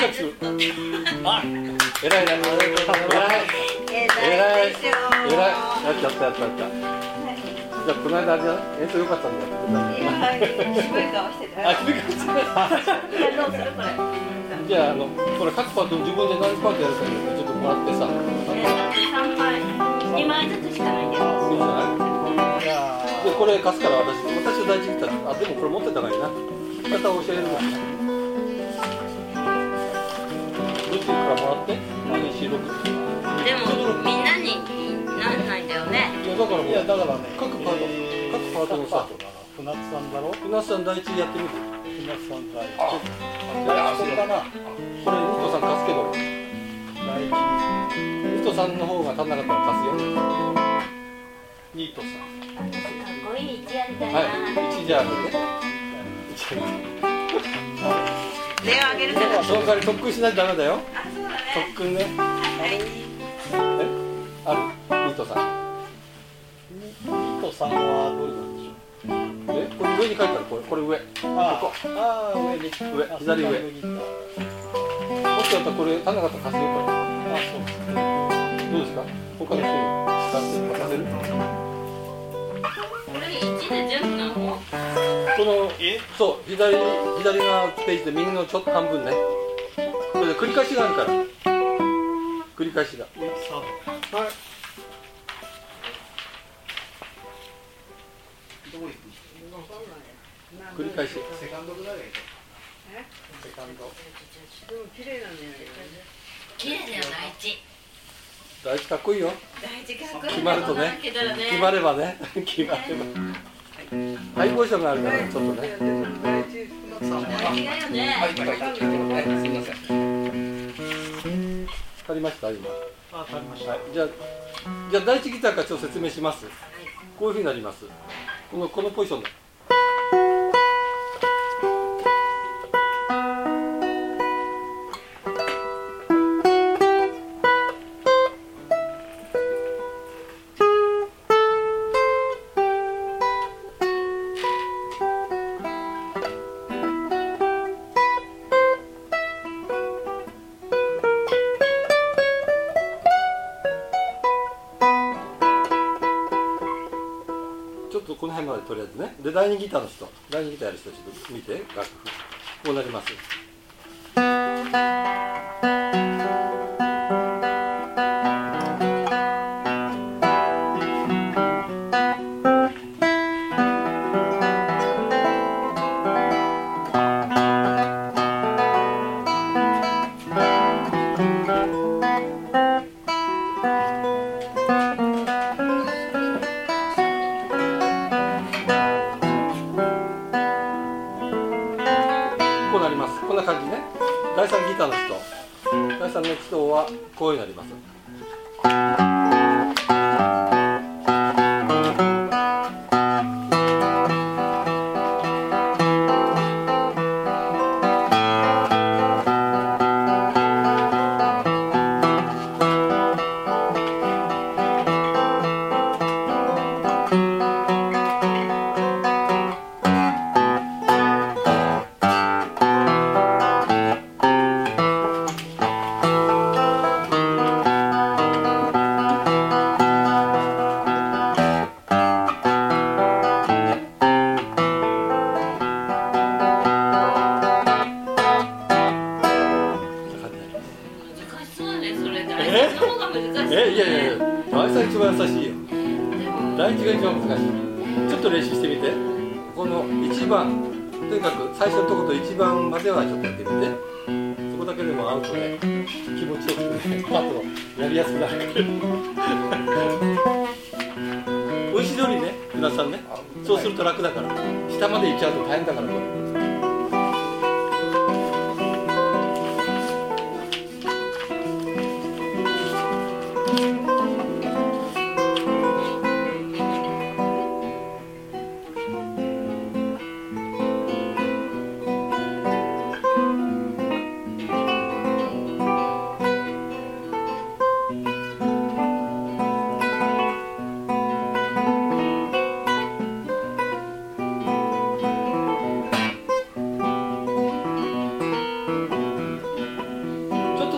かつあ、偉い偉い偉いやっちゃった。じゃあこの間演奏良かったんだよ。 渋い顔してた。 渋い顔してた。じゃあこれ各パート自分で何パートやるかちょっともらってさ。 3枚、2枚ずつしかないんだよ。 いいじゃない。でこれ貸すから私は大事にした。あ、でもこれ持ってたからいいな。また教えるからね。どっちからもらって2、4、6。 でもみんなになんないんだよね。 いやだからね、各パートのさ、 船津さんだろ。 船津さん第一やってみて。 船津さん第一。 これかな。これニトさん貸すけど。ニトさんの方が足んなかったら貸すよ。ニトさん。 かっこいい1やりたいな。 はい、1じゃあげて。 電話あげるから。 その代わり特訓しないとダメだよ。 あ、そうだね。 特訓ね。ある？ニトさん。 ニトさんはどれなんでしょう。 これ上に書いてある。これ上。ここ。 上に。 左上。もしかしたらこれ足んなかったら貸すよこれ。 そうですね。 どうですか？他の人に貸せる？ これ1で全部なの？ このそう左がページで右のちょっと半分ね。これで繰り返しがあるから。繰り返しが。はい。繰り返し。 セカンドぐらいがいい。セカンド。 でも綺麗なんだよね。綺麗だよ第一かっこいいよ。 第一かっこいい。 決まるとね。決まればね。決まれば。ハイポジションがあるからちょっとね。 第一がよね。 はい、すみません。足りました今。 足りました。 じゃあ第一ギターからちょっと説明します。こういう風になります。このポジションで。この辺までとりあえずね。で第2ギターやる人ちょっと見て楽譜こうなります。こんな感じね。第3ギターの人はこういうになります。いや第3一番優しいよ。第1が一番難しい。ちょっと練習してみて。この1番とにかく最初のところと1番まではちょっとやってみて。そこだけでも合うとね気持ちよくねパッとやりやすくなる。後ろにね皆さんね、そうすると楽だから。下まで行っちゃうと大変だからこれ。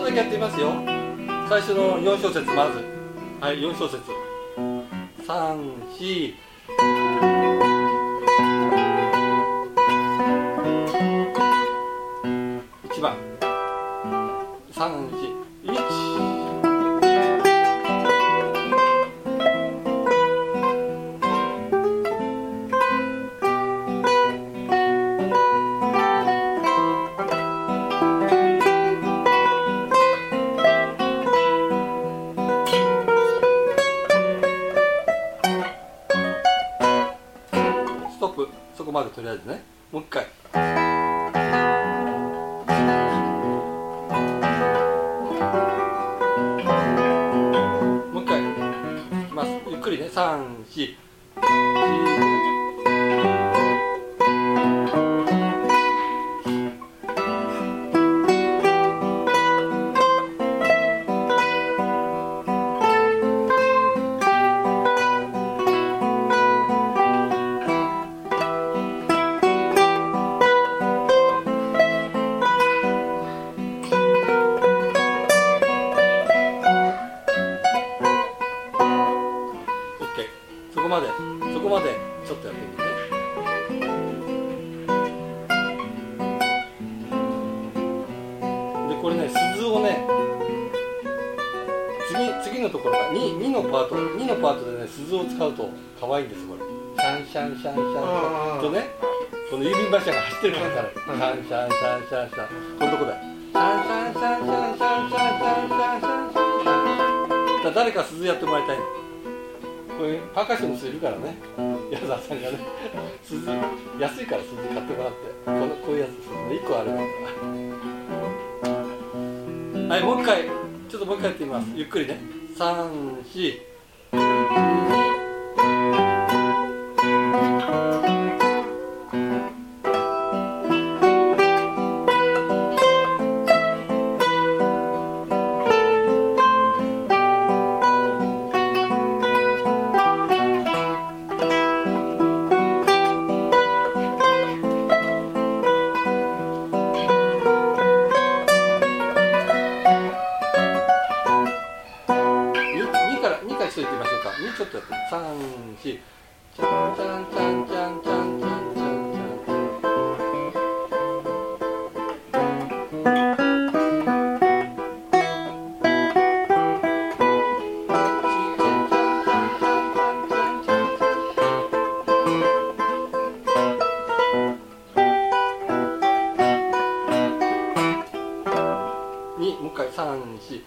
だけやってみますよ。最初の4小節まず、はい、4小節3、41番3、4、1ストップ、そこまでとりあえずね。もう一回。もう一回。いきます。ゆっくりね。3、4、そこまでちょっとやってみて。でこれね、鈴をね、次のところが 2のパートでね、鈴を使うと可愛いんです。これシャンシャンシャンシャンとね、この郵便馬車が走ってるからシャンシャンシャンシャンシャンシャン、このとこだよ。シャンシャンシャンシャンシャンシャンシャンシャンシャンシャンシャン。誰か鈴やってもらいたいの。これパーカッションの人いるからね、矢沢さんがね、鈴安いから鈴買ってもらって、こういうやつ鈴1個あればいいから。はい、もう一回、ちょっともう一回やってみます。ゆっくりね。3、4。2回行ってみましょうか。2ちょっとやって3、4。チャンチャンチャンチャンチャンチャンチャンチャン。2、もう一回3、4。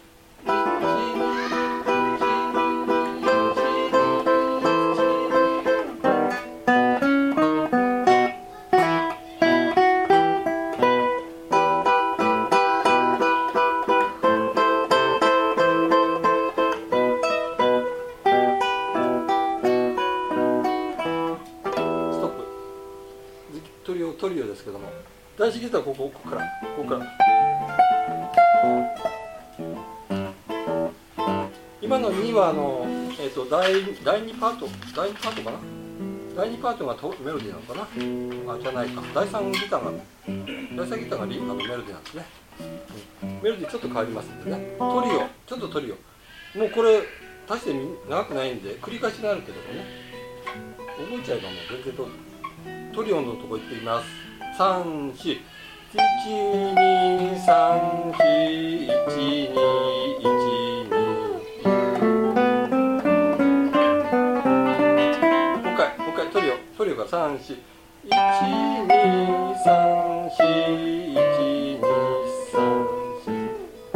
トリオですけども、第一ギターはここから。今の2は第2パートかな。第2パートがメロディーなのかな。じゃないか。第3ギターがメロディーなんですね。メロディーちょっと変わりますんでね。ちょっとトリオ。もうこれ大して長くないんで繰り返しになるけどもね。覚えちゃえばもう全然トリオのとこ行ってみます。3、4。1、2、3、4、1、2、1、2。もう一回トリオが3、4。1、2、3、4、1、2、3、4。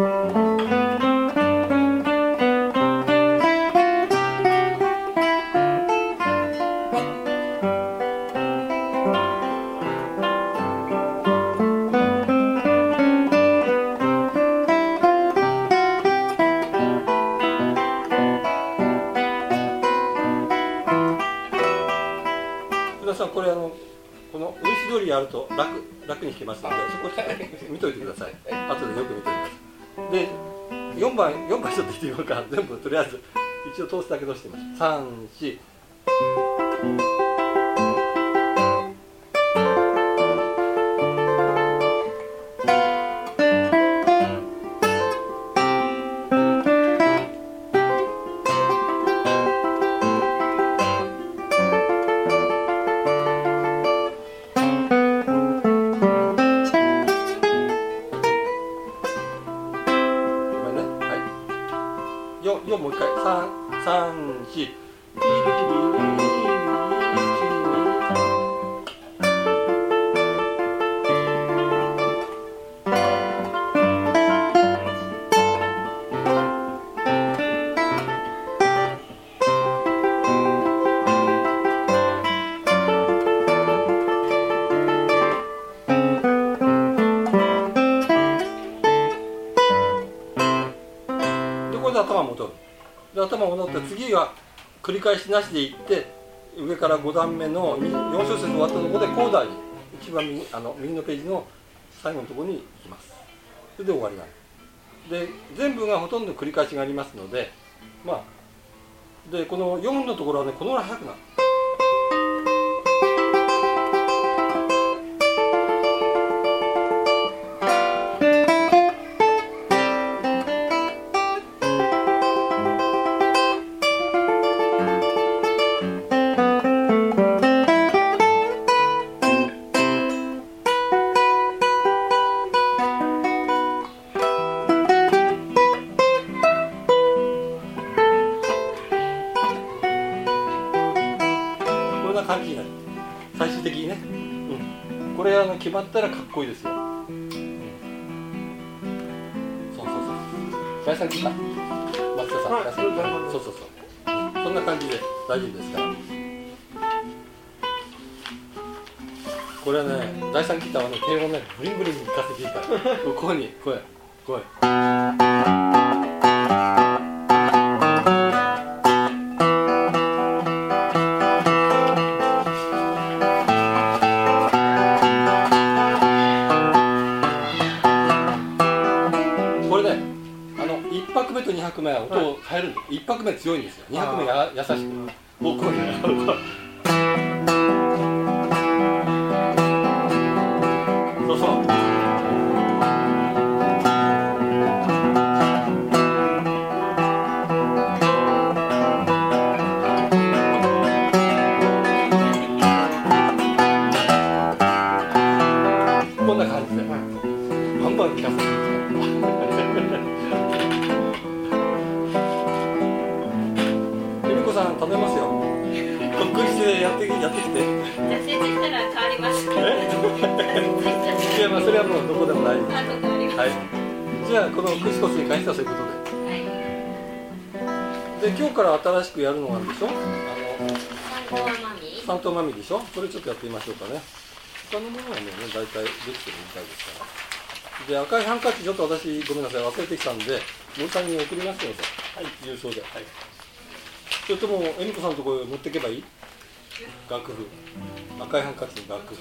これこのウイス通りやると楽に弾けますので、そこ見といてください。後でよく見てください。で4番ちょっと弾いてみようか。全部とりあえず一応通すだけ通してみましょう。3、4。 4もう一回3、3、4頭戻る。で頭戻って次は繰り返しなしでいって上から5段目の4小節終わったところでコーダーに一番右のページの最後のところに行きます。それで終わりなんです。で全部がほとんど繰り返しがありますので、まあでこの4のところはねこのぐらい速くなる。感じになる最終的にね、これ決まったらかっこいいですよ、そう第3来た松田さん、そうそんな感じで大丈夫ですから。これはね第3ギターはね低音ねブリンブリンに聴かせていいからここに声1拍目と2拍目は音を変えるんで、1拍目強いんですよ、2拍目優しく、こうね、そうそう。こんな感じで、バンバン聴かせて。さん食べますよ。得意してやってきて。 じゃあ成績したら変わります。 いやまあそれはもうどこでも大丈夫。はい。じゃあこのクシコスに関してはそういうことで。はい。で今日から新しくやるのがあるでしょ。三頭マミでしょ。それちょっとやってみましょうかね。他のものはね大体できてるみたいですから。で赤いハンカチちょっと私ごめんなさい忘れてきたんで森さんに送りますよ。はい。郵送で。はい。それとも恵美子さんのところへ持っていけばいい？楽譜、赤いハンカチの楽譜、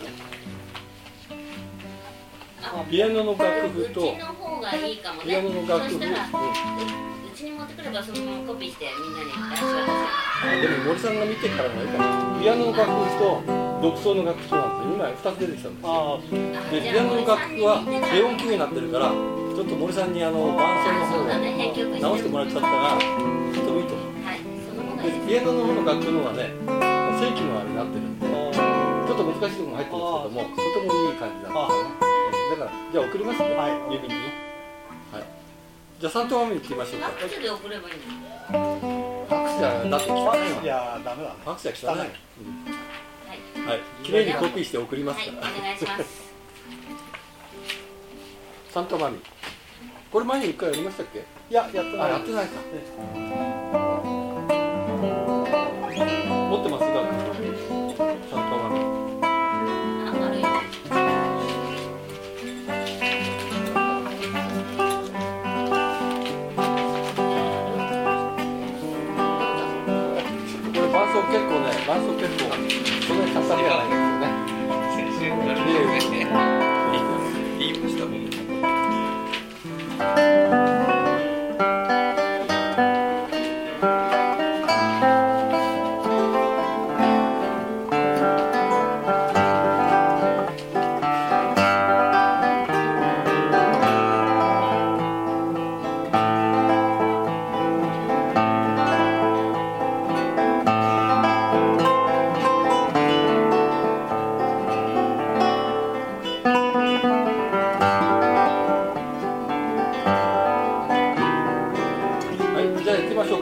ピアノの楽譜とうちの方がいいかもね。 ピアノの楽譜、 うちに持ってくればそのままコピーしてみんなに出し渡せる。 でも森さんが見てからがいいかな。ピアノの楽譜と独奏の楽譜なんて今2つ出てきたんですよ。でピアノの楽譜は低音級になってるからちょっと森さんに伴奏の方を直してもらっちゃったらとてもいいと思う。ピアノの方の楽譜の方がね正規のあれになってるんでちょっと難しいところも入ってるんですけどもとてもいい感じなんですよね。だからじゃあ送りますね、指に、はい、じゃあ3等目に切りましょうか。 ファックスで送ればいいんだよ。 ファックスじゃだって汚いの。 いやダメだね。 ファックスじゃ汚い。はい、綺麗にコピーして送りますから。 はい、お願いします。 3等目これ前に1回やりましたっけ？ いややってない。 やってないか。持ってますか？3等目。結構ね、伴奏結構そんなにたっさりはないんですよね。先週言いましたもんね。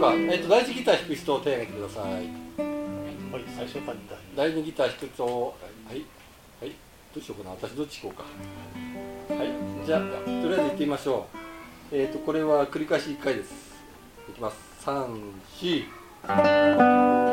か。第一ギター弾く人を手を挙げてください。 はい、最初から第二ギター弾く人、はいはい、どうしようかな。私どっち行こうか。はい、じゃあとりあえず行ってみましょう。これは繰り返し1回です。いきます。3、4。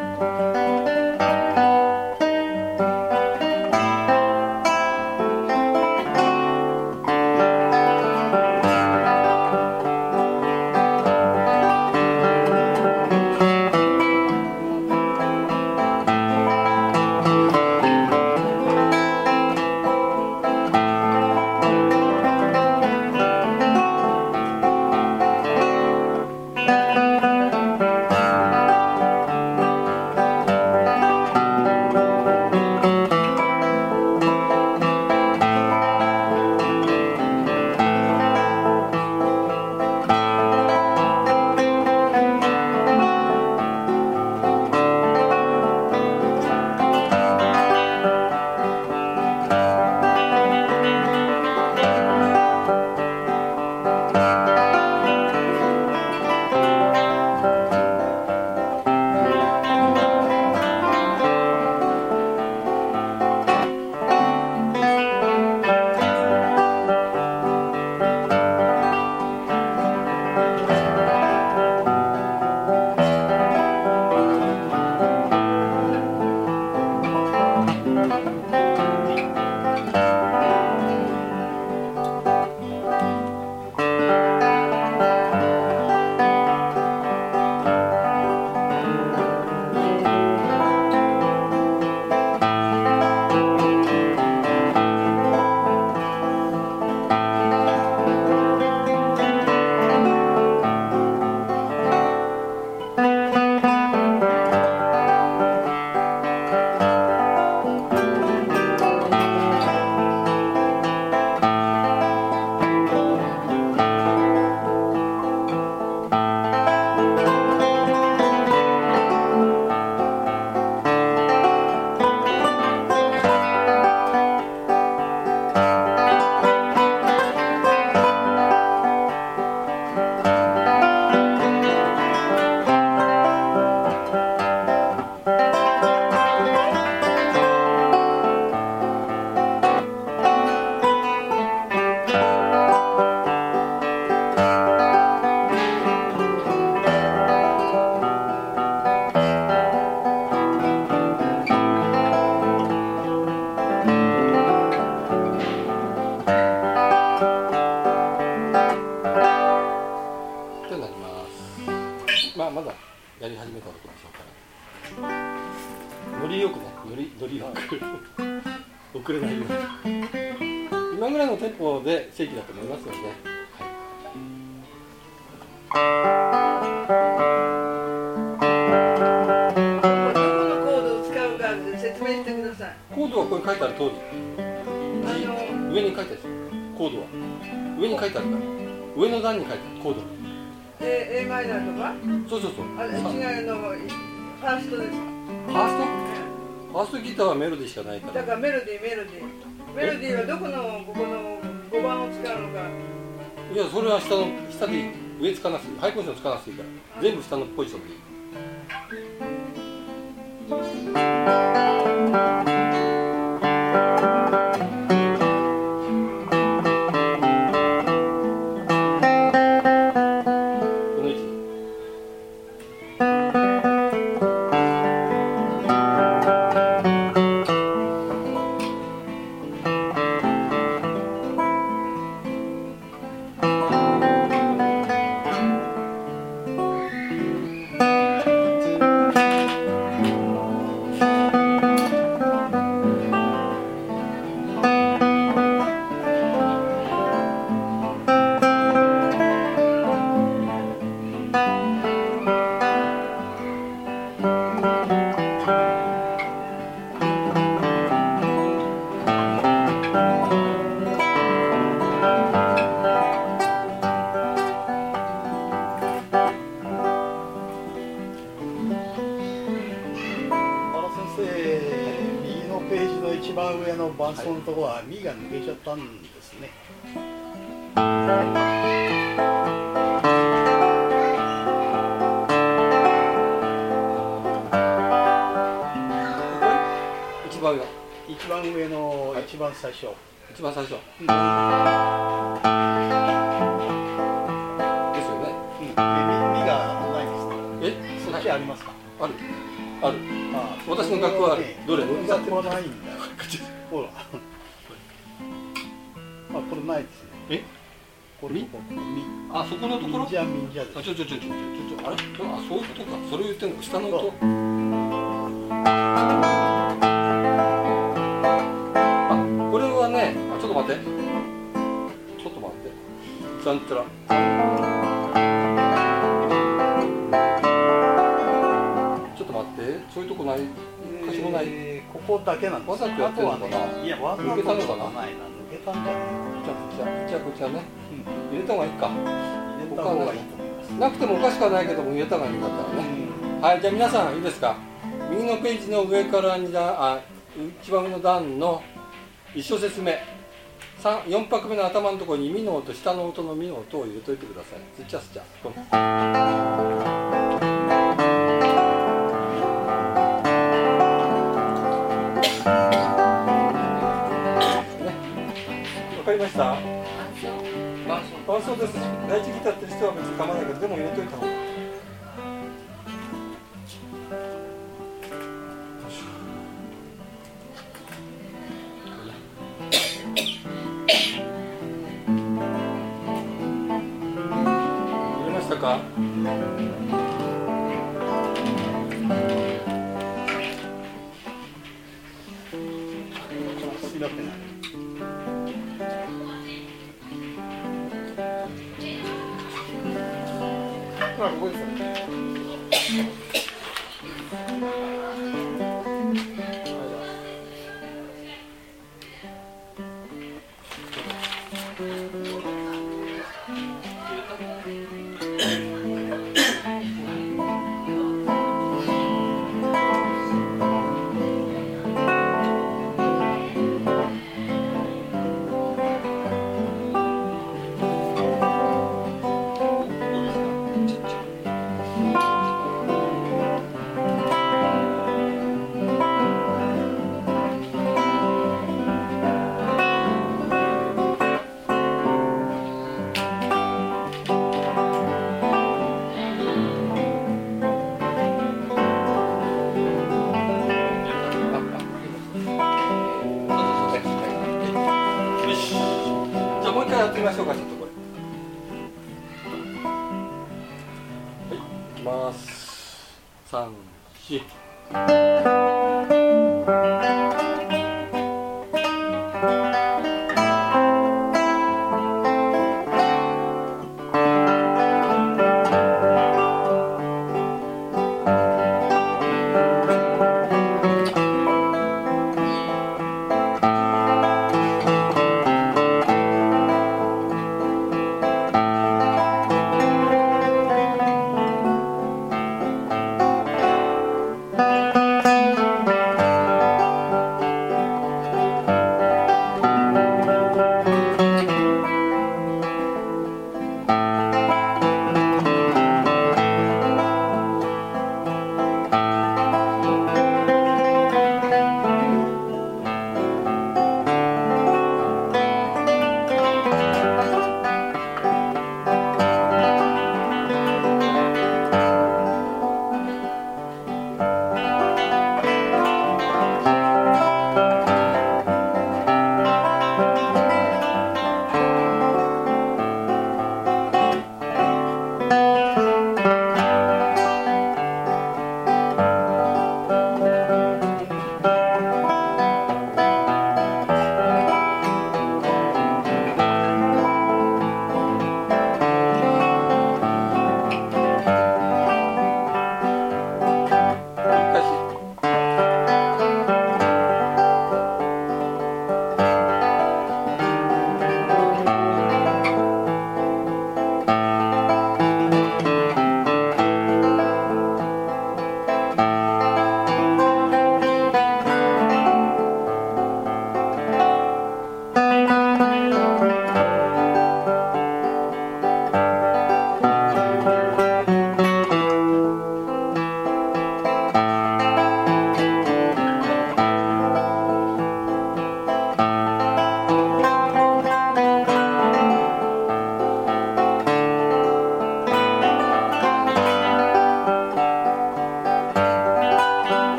まだやり始めたところでしょうから、ノリよくね、ノリよく遅れないように、今ぐらいのテンポで正規だと思いますよね。 コードを使うか説明してください。 コードはここに書いてある通り、上に書いてあるでしょ。コードは上に書いてあるから、上の段に書いてあるコード。 A マイナーとか？ そう。 違うの、ファーストです。 ファーストギターはメロディーしかないから。 だからメロディーはどこのここの5番を使うのか。 いや、それは下でいい。上つかなくていい。ハイポジションつかなくていいから、全部下のポジションでいい。 一番上の伴奏のところはミが抜けちゃったんですね。 番上の一番最初。 一番最初。 うん。 ですよね。 うん。で、みがないです。 え、 そっちありますか？ ある。ある。 ああ、 私の学校はある。どれ？ 学校はないんだよ。ほら。あ、これないですね。 え？ これみ。 あ、そこのところ？ みんじゃです。 あ、あれ？あ、そういうことか。それを言ってんの。下の音。あ、これはね、ちょっと待って。ちゃんちゃら。ちょっと待って。そういうとこない。箇所もない。 ここだけなんです。 わざとやってるのかな。 いや、わざと抜けたのかな。 抜けたんじゃない。 じゃあこちらね。入れた方がいいか。 入れた方がいいと思います。 なくてもおかしくはないけども入れた方がいいんだったらね。はい、じゃあ皆さんいいですか。右のページの上から2段、一番上の段の1小節目、4拍目の頭のところにミの音、下の音のミの音を入れといてください。スチャスチャ。わかりました？伴奏です。第一ギターって人は別に構わないけど、でも入れといた方がいい。入れましたか？ここですね。やってみましょうか、ちょっとこれ。はい、いきます。3、4。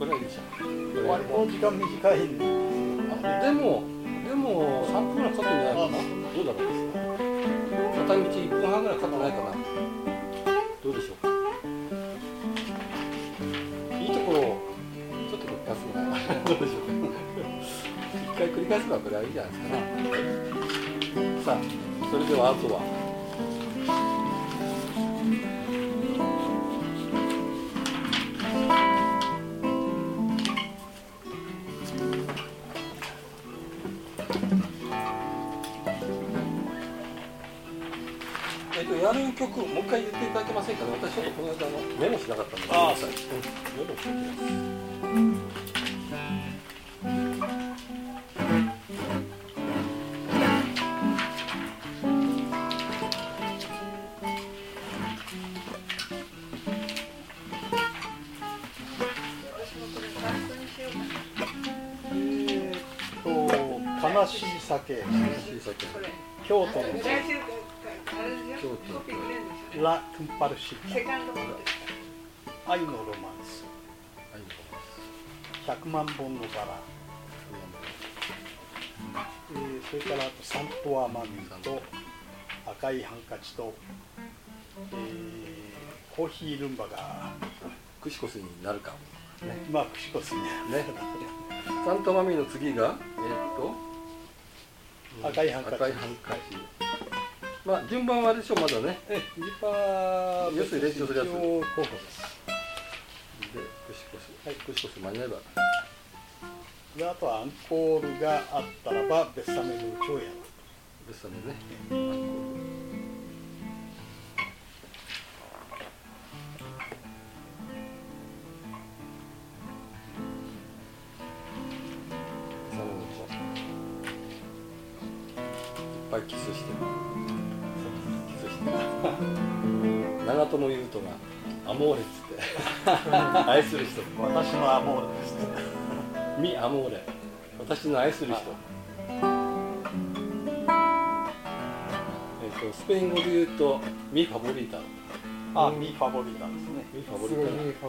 これはいいでしょ。 割と時間短いんで。 でも3分ぐらいかかってんじゃないかな。どうだろう。片道1分半ぐらいかかってないかな。どうでしょうか。いいところをちょっと抜かすのがどうでしょうか。一回繰り返せばこれはいいんじゃないですかね。さあ、それではあとはやる曲もう一回言っていただけませんかね。私ちょっとこの間メモしなかったので。 ああ、そう。 メモしておきます。 悲しい酒。京都のラ・クンパルシッタ、愛のロマンス、100万本のバラ、それからサントアマミと赤いハンカチと、コーヒールンバがクシコスになるかも、ね、 まあクシコスになるね。 サントマミの次が赤いハンカチ。 まあ順番はあれでしょう。まだね。 順番は要するに練習するやつ。 候補です。 でクシコス、はい、クシコス間に合えば。 であとはアンコールがあったらばベッサメの超やる。 ベッサメね。アンコール。いっぱいキスして長友佑都がアモーレっつって愛する人、 私のアモーレですミアモーレ、私の愛する人。スペイン語で言うとミファボリータ。 ミファボリータですね。 ミファボリー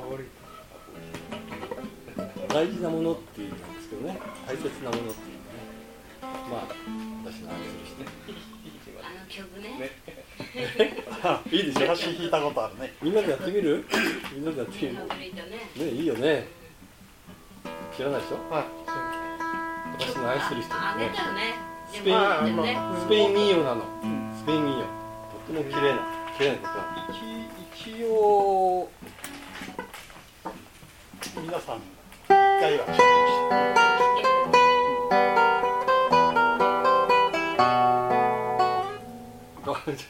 タ。大事なものっていう意味なんですけどね。大切なものっていうね。まあ私の愛する人。 あの曲ね。 いいでしょ。 私弾いたことあるね。 みんなでやってみる？みんなでやってみる。ね、いいよね。知らないでしょ？はい。私の愛する人ね。スペイン民謡なの。スペイン民謡。とっても綺麗な曲なの。 一応皆さん一回は聴いてました。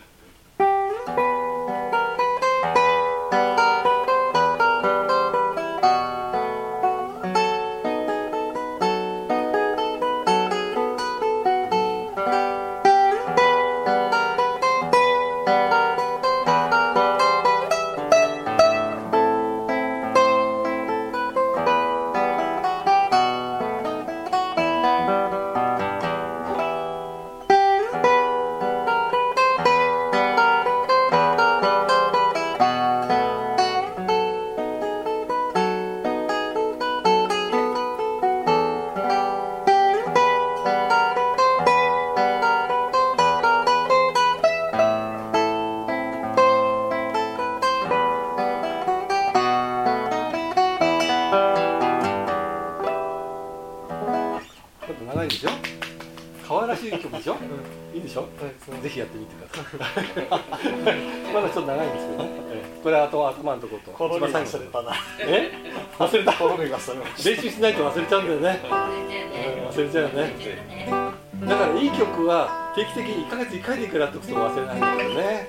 長いでしょ。可愛らしい曲でしょ。いいでしょ。ぜひやってみてください。まだちょっと長いんですけどね。これ頭のところと。 コロリ忘れたな。 忘れた。 コロリ忘れました。 練習しないと忘れちゃうんだよね。忘れちゃうよね。だからいい曲は定期的に1ヶ月1回でいくらってことを忘れないんだけどね。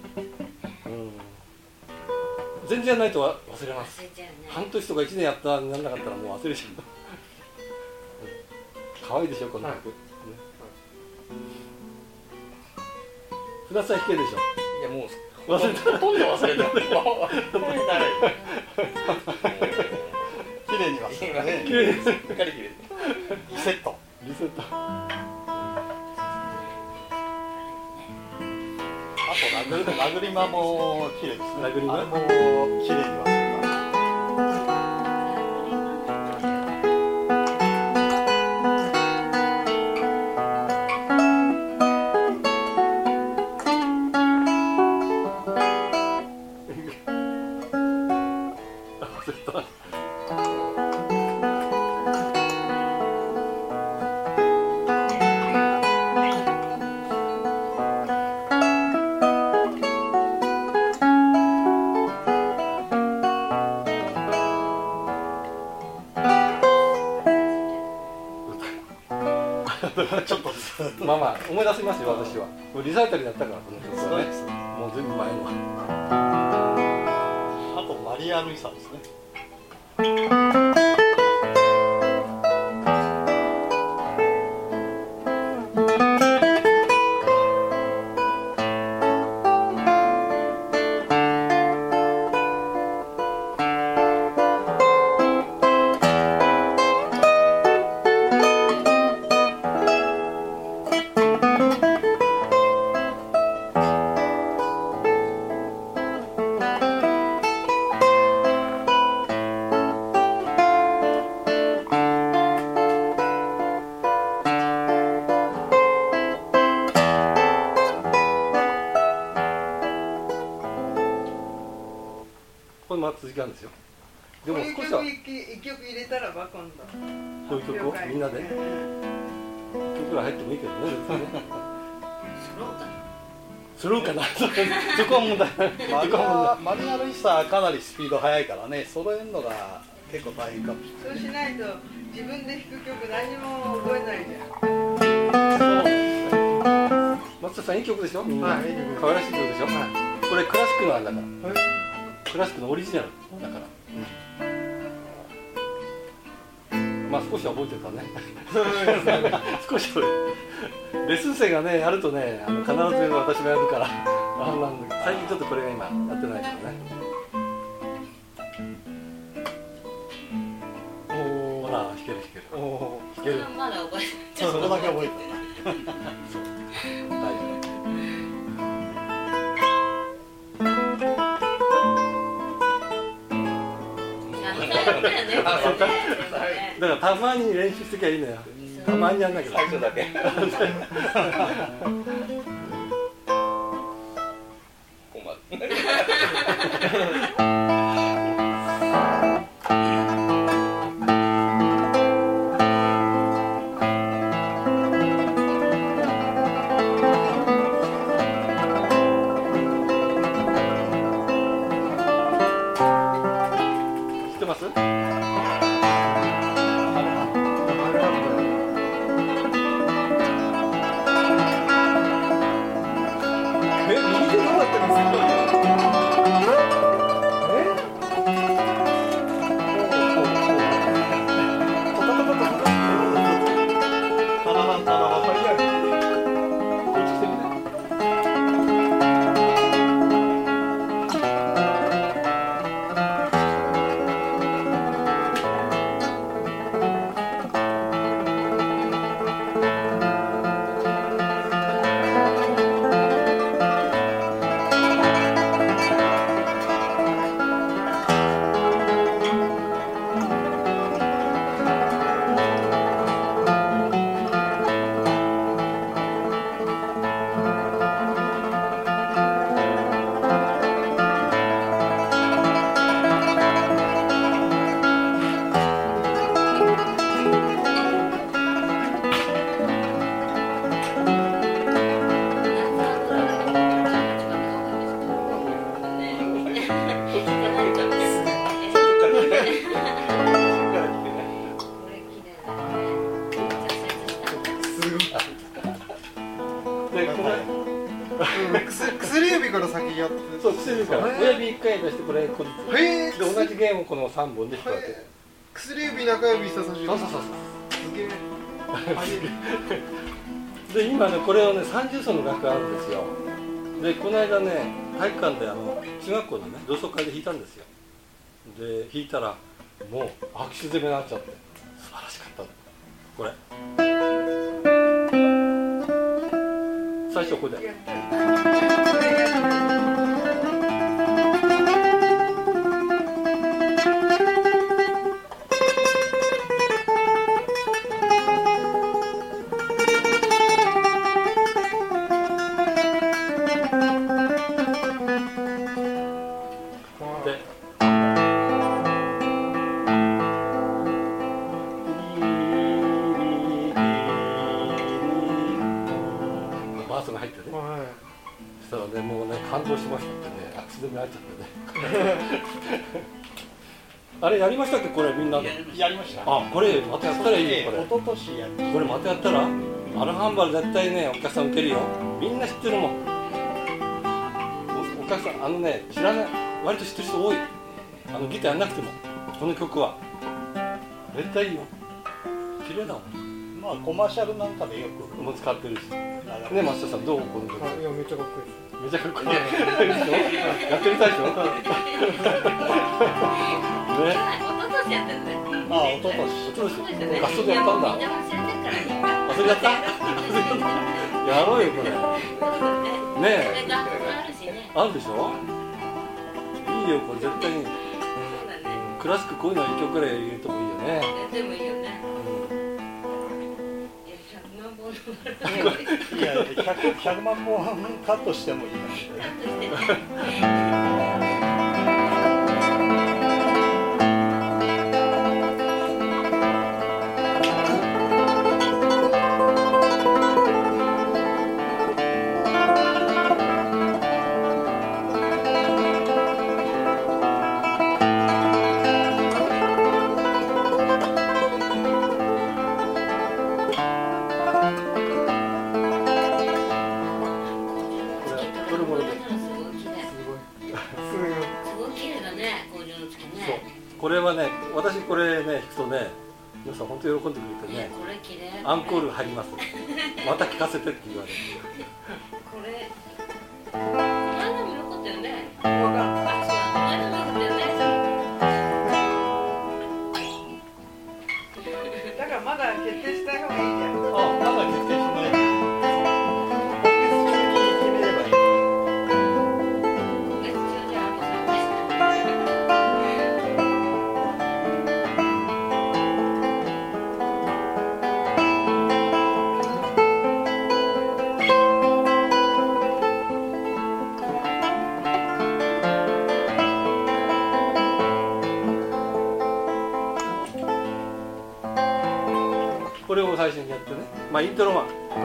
全然やらないと忘れます。半年とか1年やったらなんなかったらもう忘れちゃう。可愛いでしょこの曲。船津さん弾けるでしょ。 いやもう忘れた。 ほとんど忘れた。 綺麗に忘れたね。 綺麗です。 しっかり綺麗。 リセット。 リセット。 あと殴り間も綺麗ですね。 殴り間も綺麗に忘れた。 忘れた。 ちょっとまあまあ思い出せますよ私は。リサイタルやったからこの曲はね。 そうです。 もう全部前の。 あとマリア・ルイサですね。 これまた続きなんですよ。でもこういう少しは曲一曲入れたらば今度こういう曲をみんなで曲が入ってもいいけどね別にね。 揃うかな。 そろうかな。そこは問題ない。 マリア・ルイサはかなりスピード速いからね、揃えるのが結構大変かもしれない。 そうしないと自分で弾く曲何も覚えないじゃん。 松田さんいい曲でしょ。みんなはいいい曲可愛らしい曲でしょ。 はこれクラシックのあれだから。 はいクラシックのオリジナルだから。まあ少しは覚えてたね。少しはレッスン生がねやるとね必ず私もやるからなんだ最近ちょっとこれが今やってないけどね。ほら弾ける弾けるお弾ける。 まだ覚えてそこだけ覚えて大丈夫。 あ、そうか。 だからたまに練習してきゃいいのよ。たまにやんなきゃ最初だけ困る知ってます？ 薬指から先やってそう薬指から親指1回出してこれこれへえで同じ弦をこの3本で弾くわけ。 薬指中指人差し指そうそうそうすげえで今ねこれをね30奏の楽があるんですよ。でこの間ね体育館で中学校のね同窓会で弾いたんですよ。で弾いたらもう拍手攻めになっちゃって素晴らしかったこれ。最初これで。でどうしましたってね、アクシデントに入っちゃってねあれやりましたっけ、これみんなで。 やりました。 あ、これまたやったらいいよ、これ。 一昨年やって。 これまたやったら、アルハンバル絶対ね、お客さん受けるよ。みんな知ってるもん。お客さん、知らない、割と知ってる人多い。ギターやんなくても、この曲は。絶対いいよ。綺麗だもん。 まあ、コマーシャルなんかでよく。 もう使ってるし。ね、松下さん、どうこの曲。 いや、めっちゃかっこいいです。 めちゃかっこいい。やってみたいでしょ。ね。 一昨年やったんだよ。 あ、一昨年。 あ、そうでやったんだ。 みんな忘れてるからね。 あ、それやった。やろうよ、これ。ねえ。 楽譜あるしね。 あるでしょ。いいよ、これ絶対に。 そうだね。 クラシックこういうの一曲ぐらい入れてもいいよね。 でもいいよね。 いや、100万本カットしてもいいかもしれない。 これはね、私これね弾くとね、皆さん本当に喜んでくれてね、アンコール入ります。また聴かせてって言われる。 これ、この間もよかったよね。この間もよかったよね。 だからまだ決定した方がいいじゃん。 あ、まだ決定しない。 これを最初にやってね、まあイントロは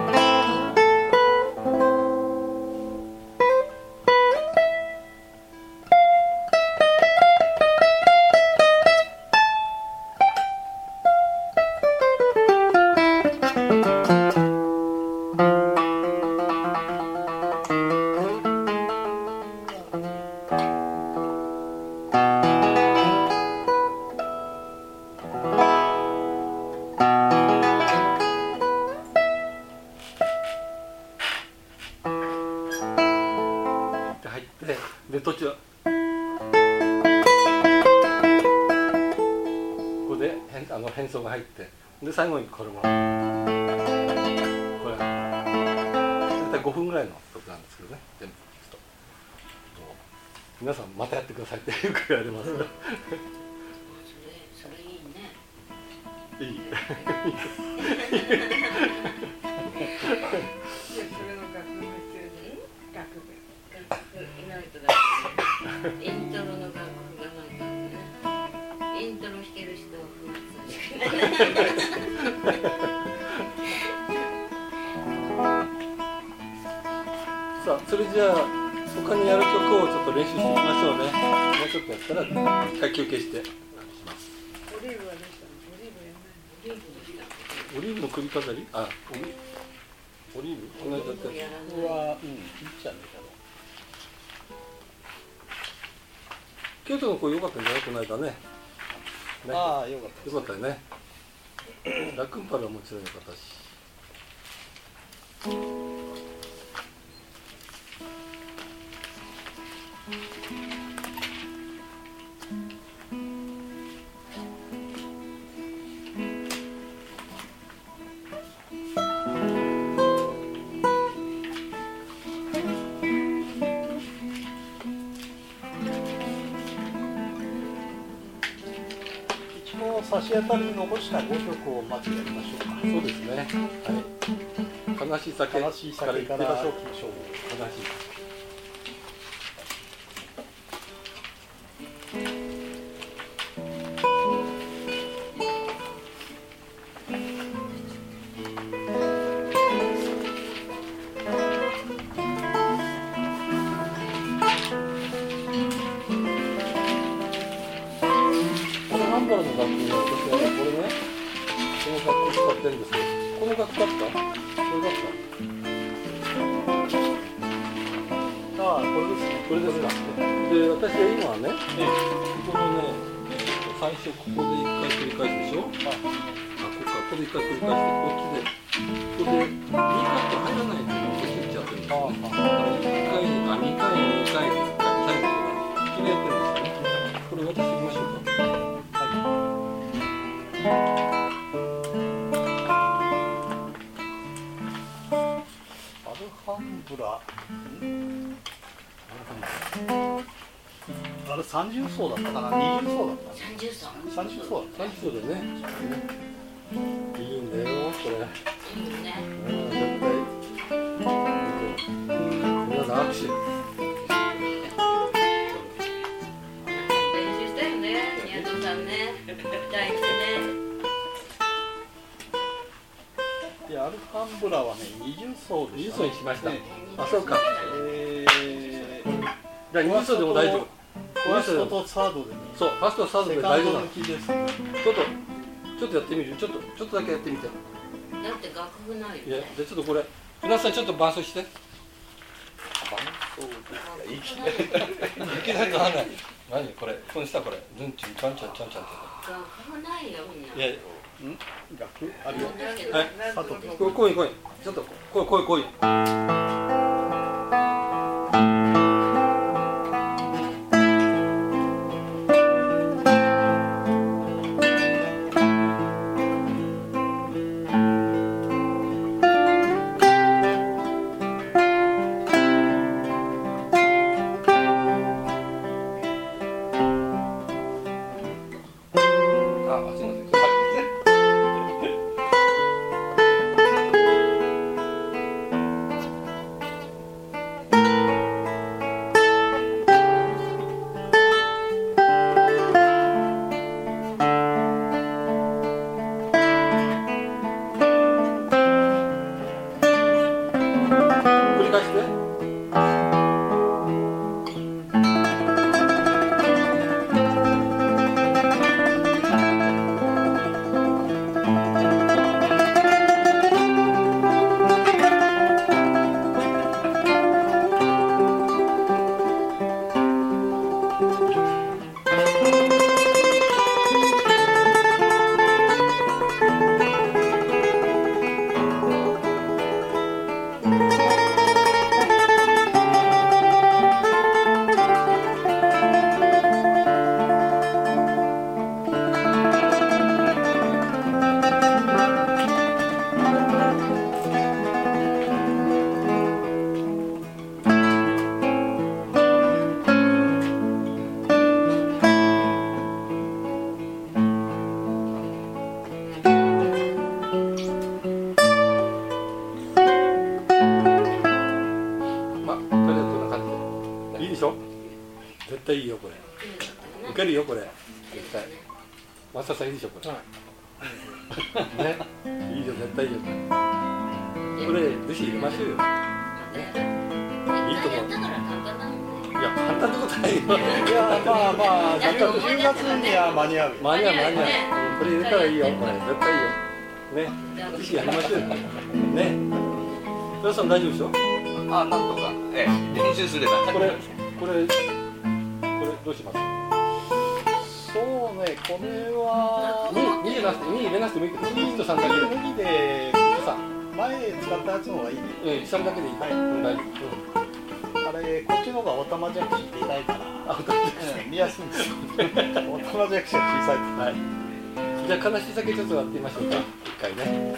で途中ここで変奏が入ってで最後にこれもこれ大体5分ぐらいの曲なんですけどね、全部ちょっと皆さんまたやってくださいってよく言われます。 それいいね。 いい。 イントロの楽譜がないからね。イントロ弾ける人はさあ、それじゃあ他にやる曲をちょっと練習していきましょうね。もうちょっとやったら一回休憩して。 オリーブはどうしたの？オリーブやんないの？ オリーブの首飾り？あ、オリーブ？同じだったやつ。 これは、いいんじゃないかな。 京都の子良かったんじゃない？この間ね。 ああ、よかったです。 よかったよね。ラクンパルはもちろん良かったし。 差し当たりに残した5曲をまずやりましょうか。 そうですね。はい。悲しい酒悲しい酒から行きましょう。 行きましょう。 悲しい。 ハンバラの楽器ね、私はね、これね、この楽器使ってるんですけど、この楽器だった？これだった？ ああ、これですね。 これですか。で、私は今はね、このね、最初ここで一回繰り返すでしょ。あ、ここで一回繰り返して、こっちで、ここで2カット入らないで落ちちゃってるんですよね。2回に、2回に1回、最後に決めやってるんですよね。これ渡していきましょうか。 アルハンブラ。あれ30層だったかな、20層だった 30層。 30層だっ 30度でね。いいんだよ、これ。 いいね。 絶対。皆さん握手。 練習したよね、宮戸さんね。大来てね。 た。いや、アルハンブラはね、20層で 20 した、 層にしました。 ねあ、そうか。じゃあ20層でも大丈夫。 ファーストとサードでね、 そう、ファーストとサードセでカンド抜大丈夫なの。 きです。 ちょっとやってみる。ちょっとだけやってみて。 だって楽譜ないよいや、 ね。 じゃあちょっとこれ、皆さんちょっと伴奏して。いきなりならない。何これ、この下これ、ズンチンチャンチャンチャンチャンって。 楽譜ないよみんな。 いや、 楽あるよ。 はい佐藤です。 こういう、ちょっとこういう。あ、すいません。繰り返して。絶対いいよこれ。受けるよこれ。絶対。マスターさんいいでしょこれ。ね。いいよ絶対いいよ。これルシー入れましょうよ。いいと思う。 だから簡単なのね。 いや簡単なことないよ。 いや、まあまあ、10月には間に合うよ。 間に合う。これ入れたらいいよこれ。絶対いいよ。ね。ルシーやりましょうよ。ね。皆さん大丈夫でしょ。 あ、なんとか、練習すれば。 これどうします？ そうね、これは 2じゃなくて2入れなくてもいいけど2と3だけで麦でさ前使ったやつの方がいいね。 3だけでいい。はい、大丈夫。 あれ、こっちの方がオタマジャクシでかいからあ、おたまじゃくし見やすいんですよ。オタマジャクシは小さい。 はい。じゃあ悲しいだけちょっとやってみましょうか。一回ね。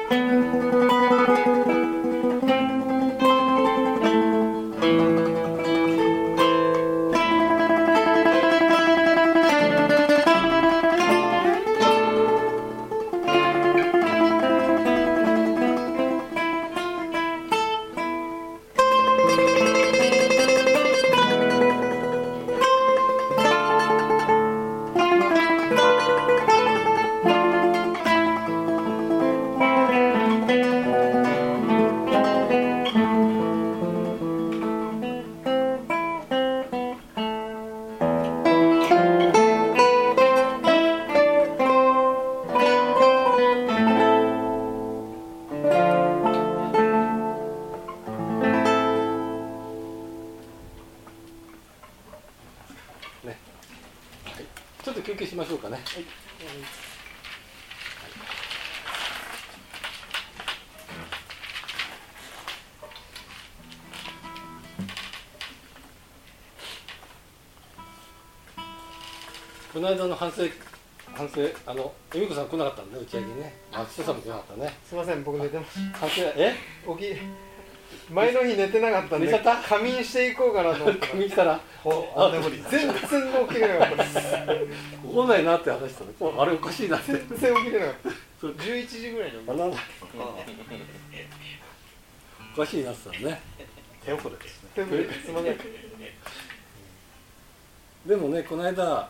ちょっと休憩しましょうかね。この間の反省恵美子さん来なかったんで、打ち上げね。松下さんも来なかったね。 すみません、僕寝てまし反省前の日寝てなかったんで、 寝ちゃった仮眠していこうかなと思って仮眠したらあ全然起きれなかったです。 来ないなって話したの。あれおかしいなって。 全然起きれなかった。11時ぐらいに起きなんだおかしいなってたのね。 手遅れですね。手遅れすみません。 でもね、この間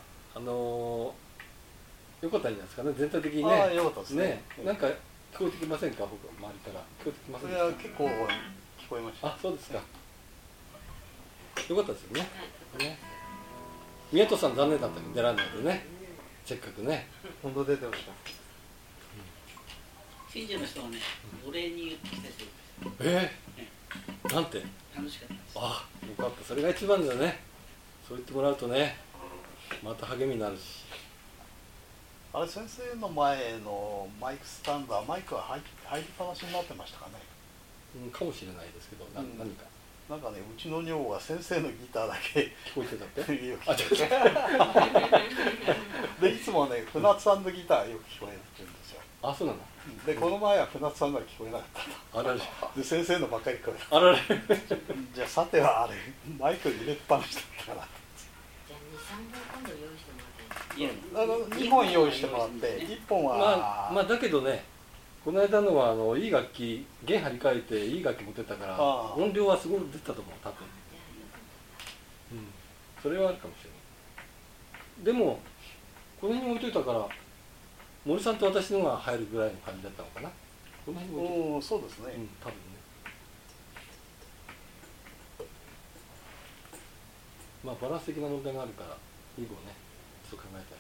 良かったんじゃないですかね、全体的にね。 ああ、良かったですね。 なんか聞こえてきませんか、僕周りから。聞こえてきませんか。 いや、結構聞こえました。 あ、そうですか。良かったですよね。宮戸さん残念だったけど出られないでね。せっかくね。 本当出てました。 近所の人はね、お礼に言ってきた人。 なんて。 楽しかったです。 あ、よかった。それが一番だよね。そう言ってもらうとね、また励みになるし。 あれ、先生の前のマイクスタンドはマイクは入りっぱなしになってましたかね。 かもしれないですけど、何か。 なんかね、うちの女が先生のギターだけ聞こえてたって。 あ、ちょっと。で、いつもね、船津さんのギターよく聞こえるって言うんですよ。 あ、そうなの。 で、この前は船津さんのは聞こえなかったあられ。 で、先生のばっかり聞こえた。 あられ。 じゃあ、さてはあれ、マイク入れっぱなしだったから。 じゃあ2、3本今度用意してもらって。 いや、 2本用意してもらって1本はまあだけどね、この間のはいい楽器弦張り替えていい楽器持ってたから音量はすごい出たと思う、多分。それはあるかもしれない。でもこの辺に置いといたから森さんと私のが入るぐらいの感じだったのかな。この辺に置いといた。 そうですね。 多分ね。まあバランス的な問題があるからいい子ね、そう考えたりし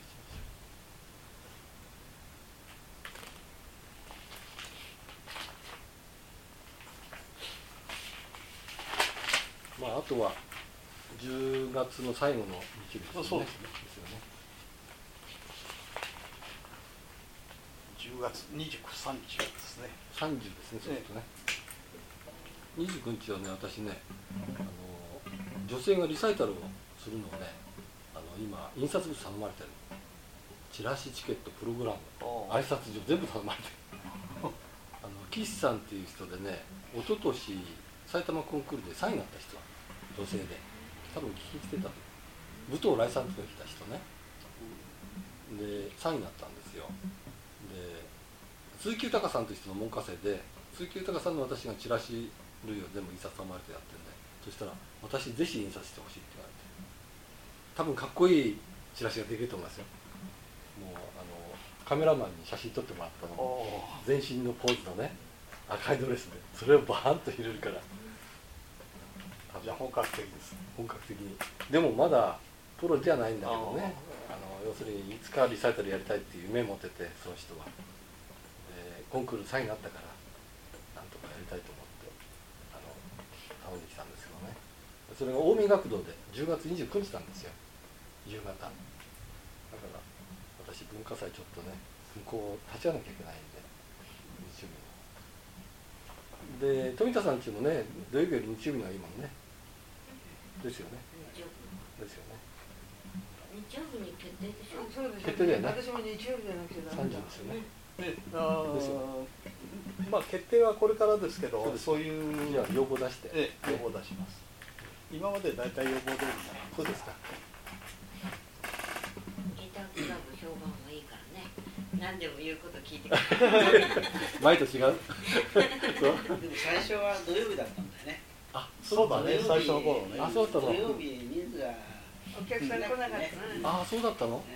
ます。まああとは10月の最後の日曜日ですよね。 そうですね。10月29、30ですね。 30ですね、そうするとね。29日はね、私ね、女性がリサイタルをするのをね、今印刷物頼まれてる。チラシ、チケット、プログラム、挨拶状全部頼まれてる。岸さんっていう人でね、一昨年埼玉コンクールで3位になった人は女性で、多分聞きに来てた武藤来さんとか来た人ね。で3位になったんですよ。で鈴木豊さんという人の門下生で、鈴木豊さんの私がチラシ類を全部印刷頼まれてやってるんで、そしたら私ぜひ印刷してほしいって言われて、多分かっこいいチラシができると思いますよ。もうカメラマンに写真撮ってもらったのを全身のポーズのね、赤いドレスでそれをバーンと入れるから、 じゃあ本格的ですね。 本格的に。でもまだプロじゃないんだけどね、要するにいつかリサイタルやりたいっていう夢を持ってて、その人はコンクール3位になったからなんとかやりたいと思って頼んできたんですけどね。それが近江学堂で10月29日なんですよ、夕方。だから私文化祭ちょっとね向こう立ち会わなきゃいけないんで、日曜日で富田さんちもね、土曜日より日曜日の方がいいもんね。ですよね。ですよね。 日曜日に決定でしょ。 そうです。 決定だよね。 私も日曜日じゃなくてダメだ。 30ですよね。 で、 まあ決定はこれからですけど、 そうですそういうじゃあ要望出して。 要望出します。今まで大体要望通りになる。 そうですか。 ギタークラブ評判はいいからね。何でも言うこと聞いてくれる。 前と違う。そう。 でも最初は土曜日だったんだよね。 あ、 そうだね、最初の頃ね。 あ、そうだったの。 土曜日人数がお客さん来なかったな。 あ、そうだったの。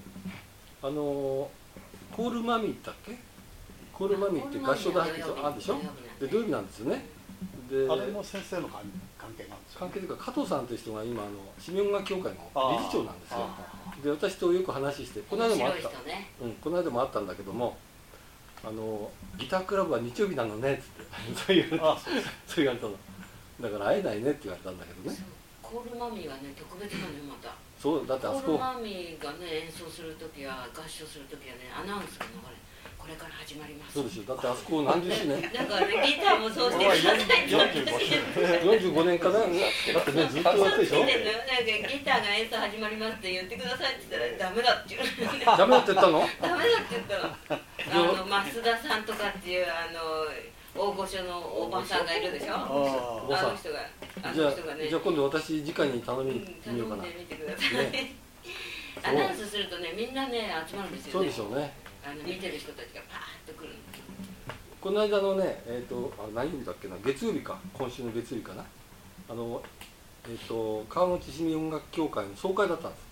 コールマミーだっけ？コールマミーって合唱団ってあるでしょ。で土曜日なんですよね。で、 あれも先生の関係なんですよ。 関係というか加藤さんという人が今市民音楽協会の理事長なんですよ。 あで私とよく話して、この間もあった。 面白い人ね。 この間もあったんだけども、ギタークラブは日曜日なのねっつってそう言われた。そう言われたの。だから会えないねって言われたんだけどね。 コールマミーがね特別なのよまた。 そうだってあそこ。 コールマミーがね演奏するときは合唱するときはねアナウンスが流れ。これから始まります。 そうですよ。だってあそこ何十周年。 なんかギターもそうしてくださいって 45年かな。だってねずっとやってるでしょ。 なんかギターが演奏始まりますって言ってくださいって言ったらダメだって言う。 ダメだって言ったの？ ダメだって言ったの。増田さんとかっていう大御所のおばさんがいるでしょ。 おばさん。 人がじゃあ今度私直に頼みみようかな。 頼んでみてください。アナウンスするとねみんなね集まるんですよね。 そうでしょうね。 見てる人たちがパーッと来るの。 この間のね、何曜日だっけな、月曜日か、今週の月曜日かな、川口市民音楽協会の総会だったんです。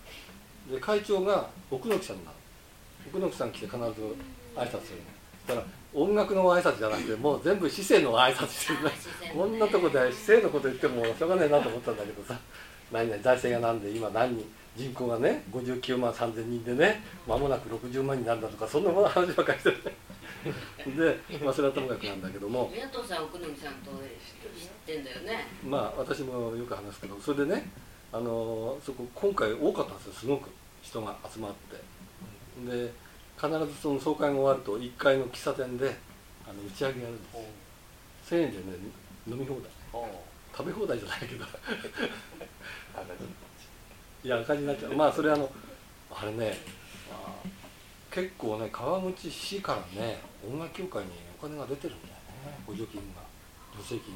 で、会長が奥野木さんなの。奥野木さん来て必ず挨拶するの。そしたら、音楽の挨拶じゃなくて、もう全部市政の挨拶してるね。こんなとこで市政のこと言ってもしょうがないなと思ったんだけどさ、財政がなんで、今何人、人口がね、59万3000人でね、間もなく60万になるんだとか、そんな話ばっかりしてるね。で、それはともかくなんだけども、 宮藤さん、奥野木さんと知ってんだよね。 まあ私もよく話すけど、それでね、そこ今回多かったんですよ、すごく人が集まって。で、必ずその総会が終わると1階の喫茶店で打ち上げやるんです。1000円でね、飲み放題。食べ放題じゃないけどいや赤字になっちゃう。まあそれあれね、結構ね川口市からね音楽協会にお金が出てるんだよね、補助金が、助成金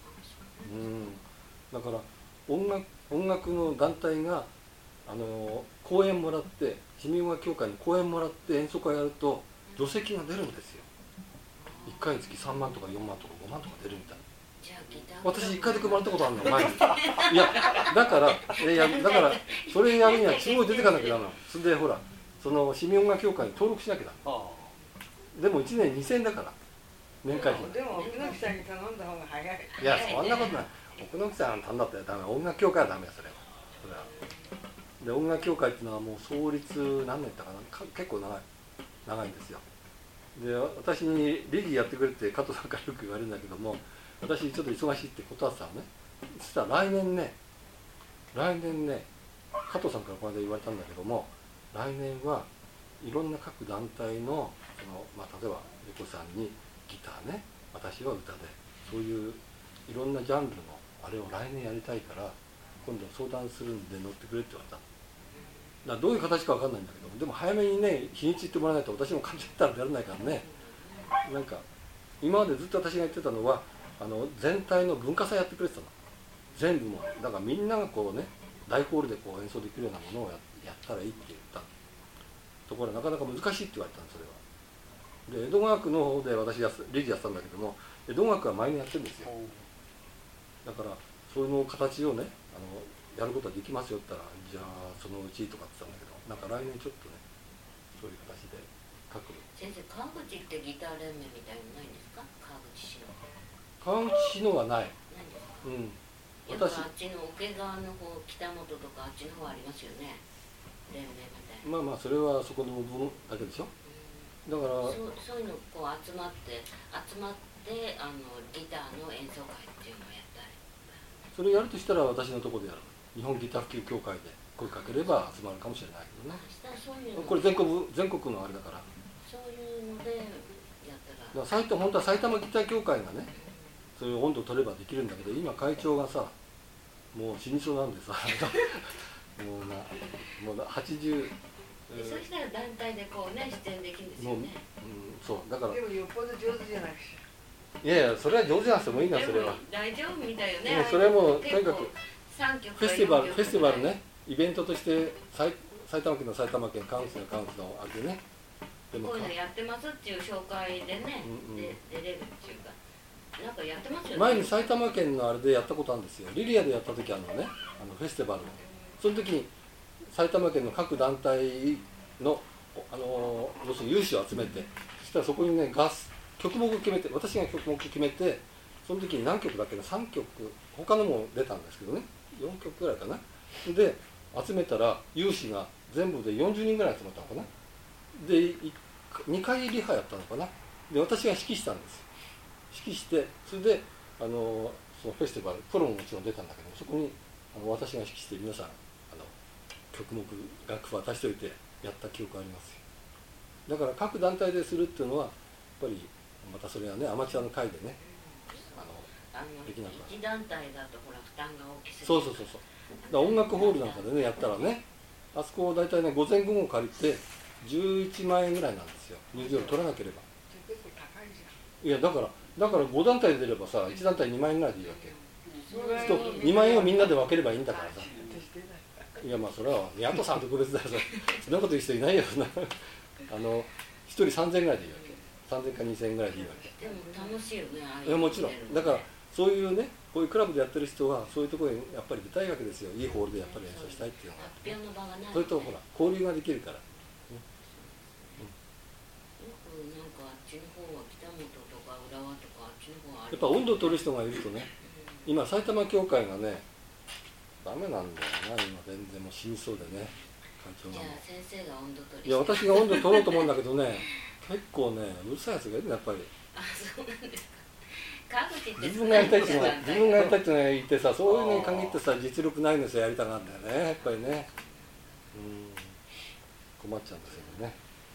が。だから音楽の団体が公演もらって、市民音楽協会に公演もらって演奏会やると助成金が出るんですよ。1回につき3万とか4万とか5万とか出るみたいな。私1回だけもらったことあるの前に。いやだからそれやるにはすごい出てかなきゃダメなの。それでほらその市民音楽協会に登録しなきゃダメ。でも1年2000円だから年会費。 でも奥野木さんに頼んだ方が早い。 いやそんなことない。奥野木さん頼んだってダメ。音楽協会はダメよそれは。で音楽協会っていうのはもう創立何年だったかな、結構長いんですよ。で私に理事やってくれって加藤さんからよく言われるんだけども、私ちょっと忙しいって断ってたのね。そしたら来年ね加藤さんからこの間言われたんだけども、来年はいろんな各団体の例えばレコさんにギターね、私は歌で、そういういろんなジャンルのあれを来年やりたいから今度相談するんで乗ってくれって言われた。だからどういう形か分かんないんだけど、でも早めにね日にち言ってもらわないと私も感じたらやらないからね。なんか今までずっと私が言ってたのは全体の文化祭やってくれてたの、全部も。だからみんながこうね大ホールでこう演奏できるようなものをやったらいいって言ったところなかなか難しいって言われたんです、それは。で江戸川区の方で私理事やってたんだけども、江戸川区は毎年やってるんですよ。だからその形をねやることはできますよって言ったら、じゃあそのうちとかって言ったんだけど、なんか来年ちょっとねそういう形で各先生、川口ってギター連盟みたいのないんですか？川口市の。 川口市のはない。 ないんですか？ うん。 やっぱあっちの桶川の方、北本とかあっちの方ありますよね、連盟みたいな。 まあまあそれはそこの部分だけでしょ。だからそういうのこう集まってギターの演奏会っていうのをやったり。 それやるとしたら私のところでやる。日本ギター普及協会で声かければ集まるかもしれないけどね。これ全国のあれだから。 そういうのでやったら。 本当は埼玉ギター協会がね、そういう温度を取ればできるんだけど、今会長がさ、もう死にそうなんでさ、もう80。 そしたら団体でこうね出演できるんですよね。 そうだから。 でもよっぽど上手じゃなくちゃ。 いやいや、それは上手な人もいいな、 でもそれは。 大丈夫みたいよね。 それはもうとにかく 3曲フェスティバルね、イベントとして埼玉県の埼玉県カウンスのあれでね、でもこういうのやってますっていう紹介でね、 うんうんで出れるっていうか、なんかやってますよね。 前に埼玉県のあれでやったことあるんですよ。リリアでやった時あるのね、フェスティバルの。その時に埼玉県の各団体の要するに有志を集めて、そしたらそこにね曲目を決めて、私が曲目を決めて、その時に何曲だっけな、3曲他のも出たんですけどね、4曲ぐらいかな。で集めたら有志が全部で40人ぐらい集まったのかな。で2回リハやったのかな。で私が指揮したんですよ。指揮して、それでそのフェスティバルプロももちろん出たんだけど、そこに私が指揮して皆さん曲目楽譜渡しておいてやった記憶ありますよ。だから各団体でするっていうのはやっぱりまたそれはね、アマチュアの会でねできなくなる。 一団体だとほら負担が大きすぎる。 そうだから音楽ホールなんかでねやったらね、あそこを大体ね午前午後借りて11万円ぐらいなんですよ、入場料取らなければ。いやだから5団体で出ればさ、1団体2万円ぐらいでいいわけよ。そうすると2万円をみんなで分ければいいんだからさ。いやまあそれはヤトさん特別だよ、そんなこと言う人いないよな。1人3000円ぐらいでいいわけ、3000か2000円ぐらいでいいわけ。 でも楽しいよね、ああいういやもちろん、だからそういうね、こういうクラブでやってる人はそういうところにやっぱり出たいわけですよ。いいホールでやっぱり演奏したいっていうのが、 発表の場がない。 それとほら交流ができるから。 なんかあっちの方は北本とか浦和とかあっちの方はある。 やっぱ温度を取る人がいるとね、今埼玉協会がねダメなんだよな、今全然もう死にそうでね、会長がもじゃあ先生が温度取りして。 いや私が温度取ろうと思うんだけどね、結構ねうるさいやつがいるねやっぱり。 あ、そうなんですか。川口って自分がやりたいっていうのがいてさ、そういうのに限ってさ実力ないのさやりたがるんだよね、やっぱりね。困っちゃうんですよね。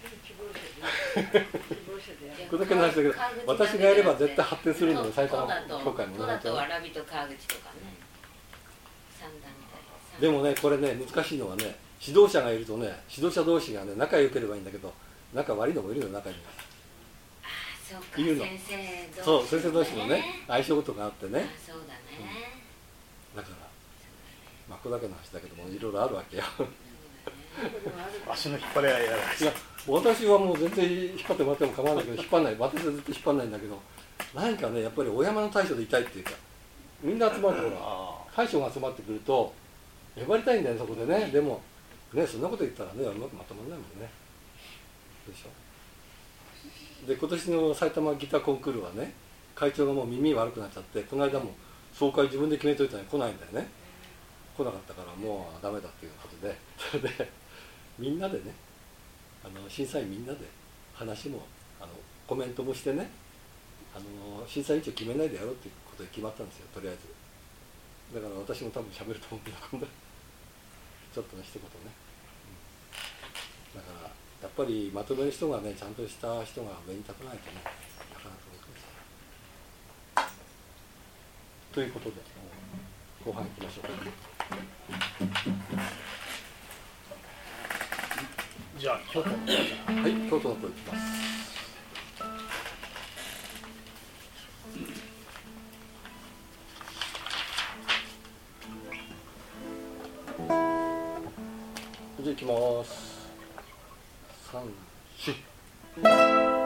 これだけの話だけど、私がやれば絶対発展するのよ、埼玉協会もね。 だとわらびと川口とかね、三団体。 でもねこれね難しいのはね、指導者がいるとね、指導者同士がね仲良ければいいんだけど、仲悪いのもいるの中には。 そうか、 いるの。そう先生同士のね相性とかあってね。 そうだね。 だからまあこれだけの話だけどもいろいろあるわけよ。 足の引っ張り合いやらない。 いや私はもう全然引っ張ってもらっても構わないけど、引っ張んない、私はずっと引っ張んないんだけど、何かねやっぱりお山の大将でいたいっていうか、みんな集まるとほら大将が集まってくると粘りたいんだよね、そこでね。でもねそんなこと言ったらねうまくまとまらないもんね。でしょ。で今年の埼玉ギターコンクールはね、会長がもう耳悪くなっちゃって、この間も総会自分で決めといたのに来ないんだよね。来なかったからもうダメだっていうことで、それでみんなでね、審査員みんなで話もコメントもしてね、審査委員長決めないでやろうっていうことで決まったんですよ、とりあえず。だから私も多分喋ると思うんだけど、ちょっとね一言ね、だからやっぱりまとめる人がね、ちゃんとした人が上に立たないとね、なかなか難しい。ということで後半いきましょうか。 じゃあ京都のはい、京都の声いきます。じゃあいきます。3、4。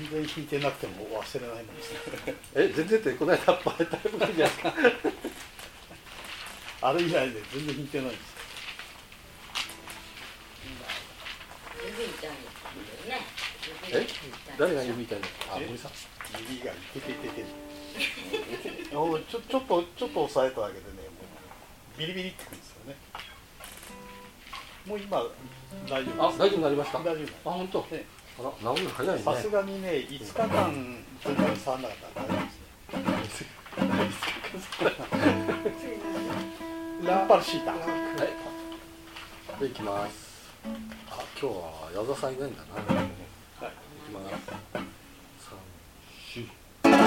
然弾いてなくても忘れないもんですね。 全然ってこの間バレたことじゃないですか。 あれ以来で全然弾いてないんです。 指痛いね。 誰が指痛いの？森さん。 指がいてててて。ちょっと押さえただけでね、もうビリビリってくるんですよね。もう今大丈夫です。 大丈夫になりました。 大丈夫です。 本当。 ね、 治るの早いね。 さすがにね、5日間全然触らなかったら大丈夫ですね。ランパルシータ。はい。 で行きます。今日は矢沢さんいないんだな。はい。行きます。3、4。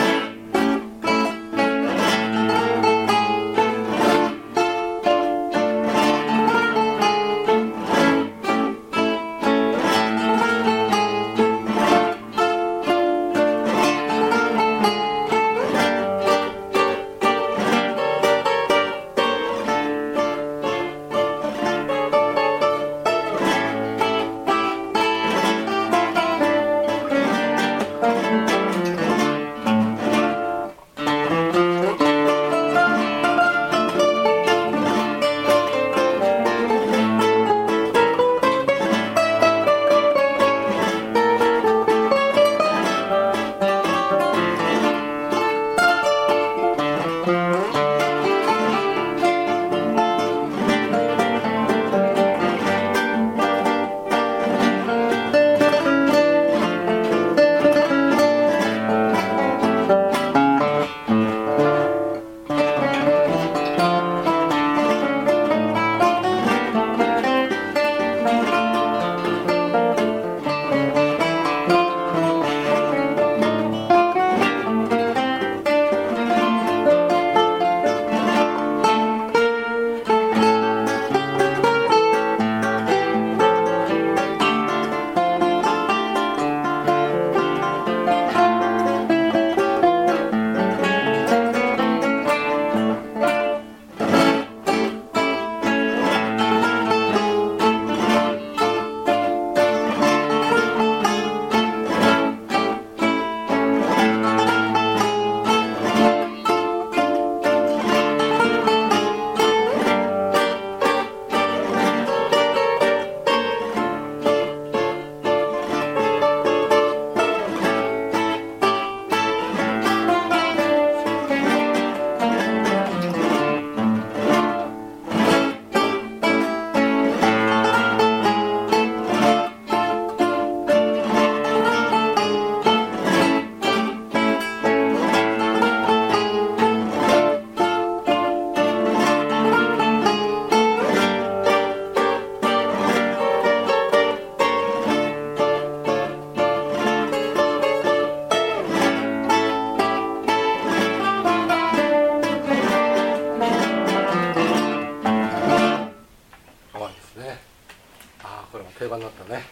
定番になったね。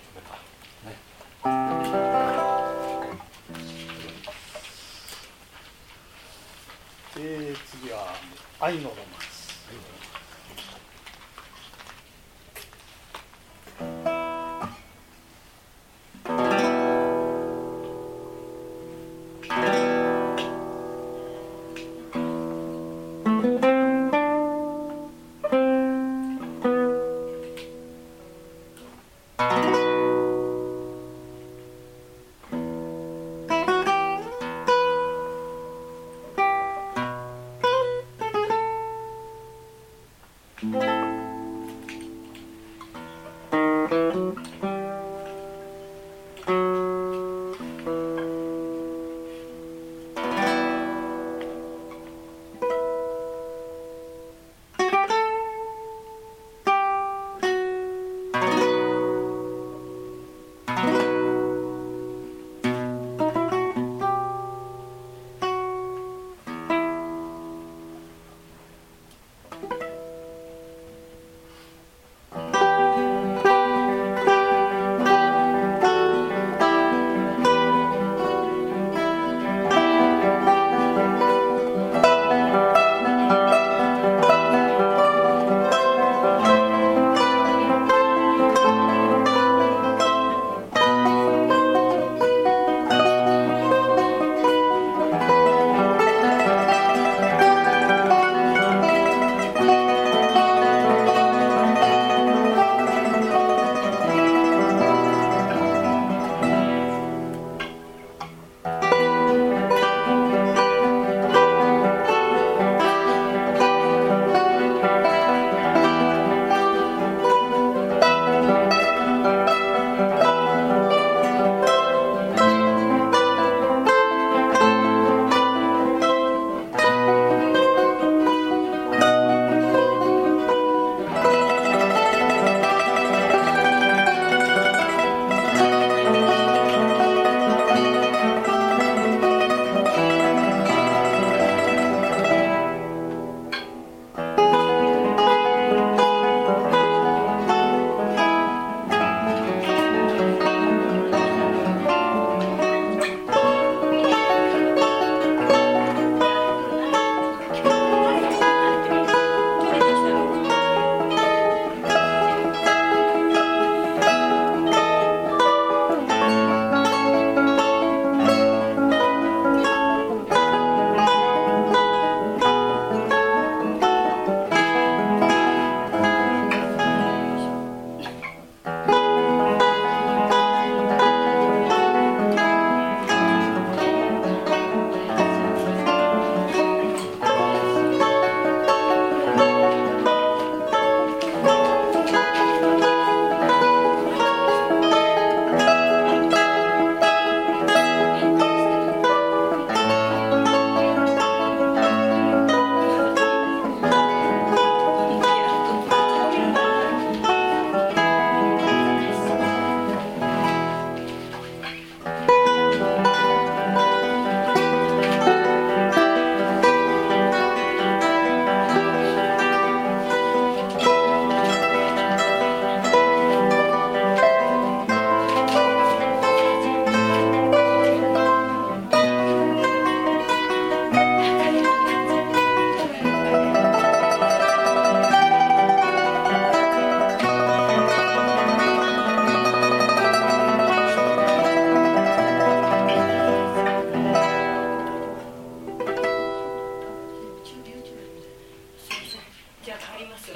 次は愛のロマンス。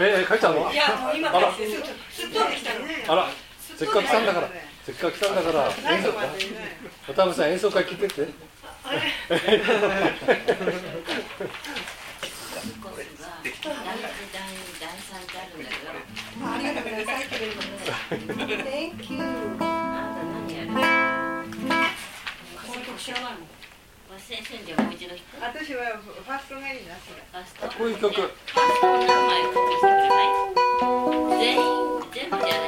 帰っちゃうの？ いやもう今からすっとできたのね。 あら、せっかく来たんだから、せっかく来たんだから最後までね。 渡辺さん演奏会来てって。 ありがとうございます。Thank you。 あなた何やる？この曲知らないもん。先生にもう一度弾く。 私はファーストがいいなそれ。 ファースト。 こういう曲。 ファーストの名前コピーしてくれない？全部じゃない。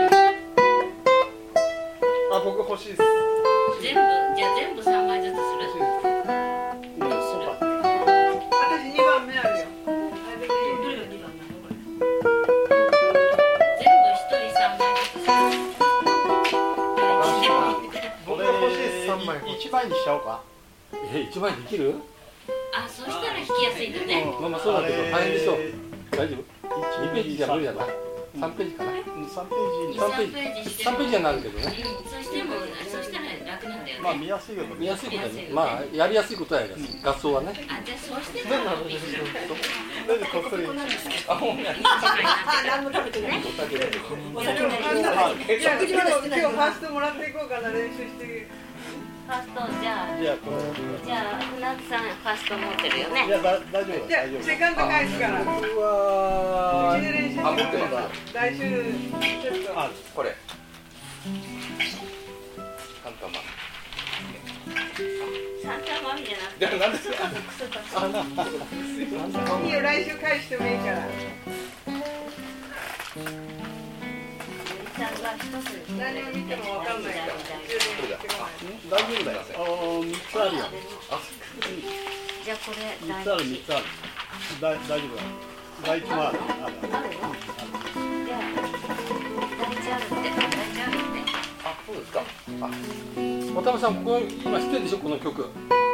あ、僕欲しいです。 全部じゃあ全部3枚ずつする。 私2番目あるよ。あれでいい。 どれが2番なのこれ？全部1人3枚ずつする。 僕が欲しいです。3枚。1枚にしちゃおうか。 1枚できる？ あ、そしたら弾きやすいんだね。 まあまあそうだけど大変でしょう。大丈夫？2ページじゃ無理だな。3ページかな。 3ページに。 3ページはなるけどね。 そしたら楽なんだよね。 まあ見やすいよ。 見やすいことはね、まあやりやすいことはやりやすい。合奏はね。 あ、じゃあそうしてたらコピーする。 なんでこっそり。 何も食べてない。 お酒なりに。 じゃあ今日ファーストもらっていこうかな練習して。 ファーストじゃあじゃあこれ。 じゃあ船津さんファースト持ってるよね。 いや大丈夫じゃあ大丈夫。 セカンド返すから。 うわうちで練習してあ持ってるんだ来週ちょっと。 あ、 これカンタマサンタマミじゃなくて。 でも何ですか？ いいよ来週返してもいいから。 森さんが一つ何を見てもわかんないから。 大丈夫だよ。3つあるよ。 じゃあこれ 3つある3つある。大丈夫だ。第一もある。 じゃあ大事あるって大事あるって。 あ、そうですか。あ、 渡辺さんここ今知ってるでしょこの曲。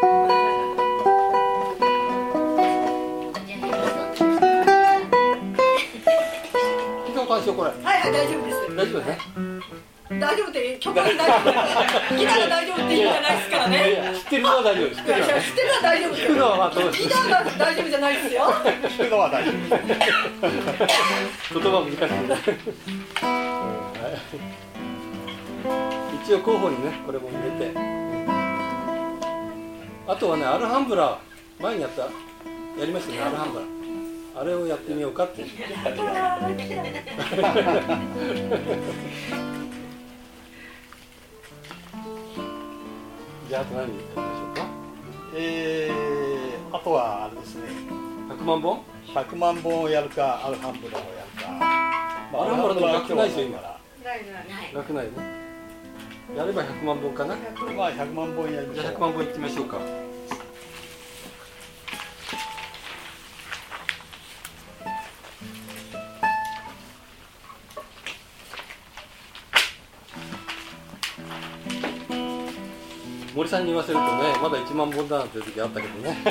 聞いたことあるでしょこれ。 はい大丈夫です。 大丈夫ですね。 大丈夫って曲は大丈夫。ギターが大丈夫って言うんじゃないですからいね。 や知ってるのは大丈夫。知ってるのはね。 知ってるのは大丈夫ですよ。 聞くのはまあどうギターが大丈夫じゃないですよ。 聞くのは大丈夫。 言葉難しいね。一応候補にねこれも入れて。あとはねアルハンブラ前にやりましたねアルハンブラ。あれをやってみようかって。じゃああと何やりましょうか。 あとはあれですね。 100万本 100万本をやるかアルハンブラをやるか。 アルハンブラでも楽ないですよ今。 ないない。 楽ないね。やれば100万本かな。 まあ100万本やりましょう。 じゃあ100万本いってみましょうか。森さんに言わせるとね、まだ1万本だなんていう時あったけどね。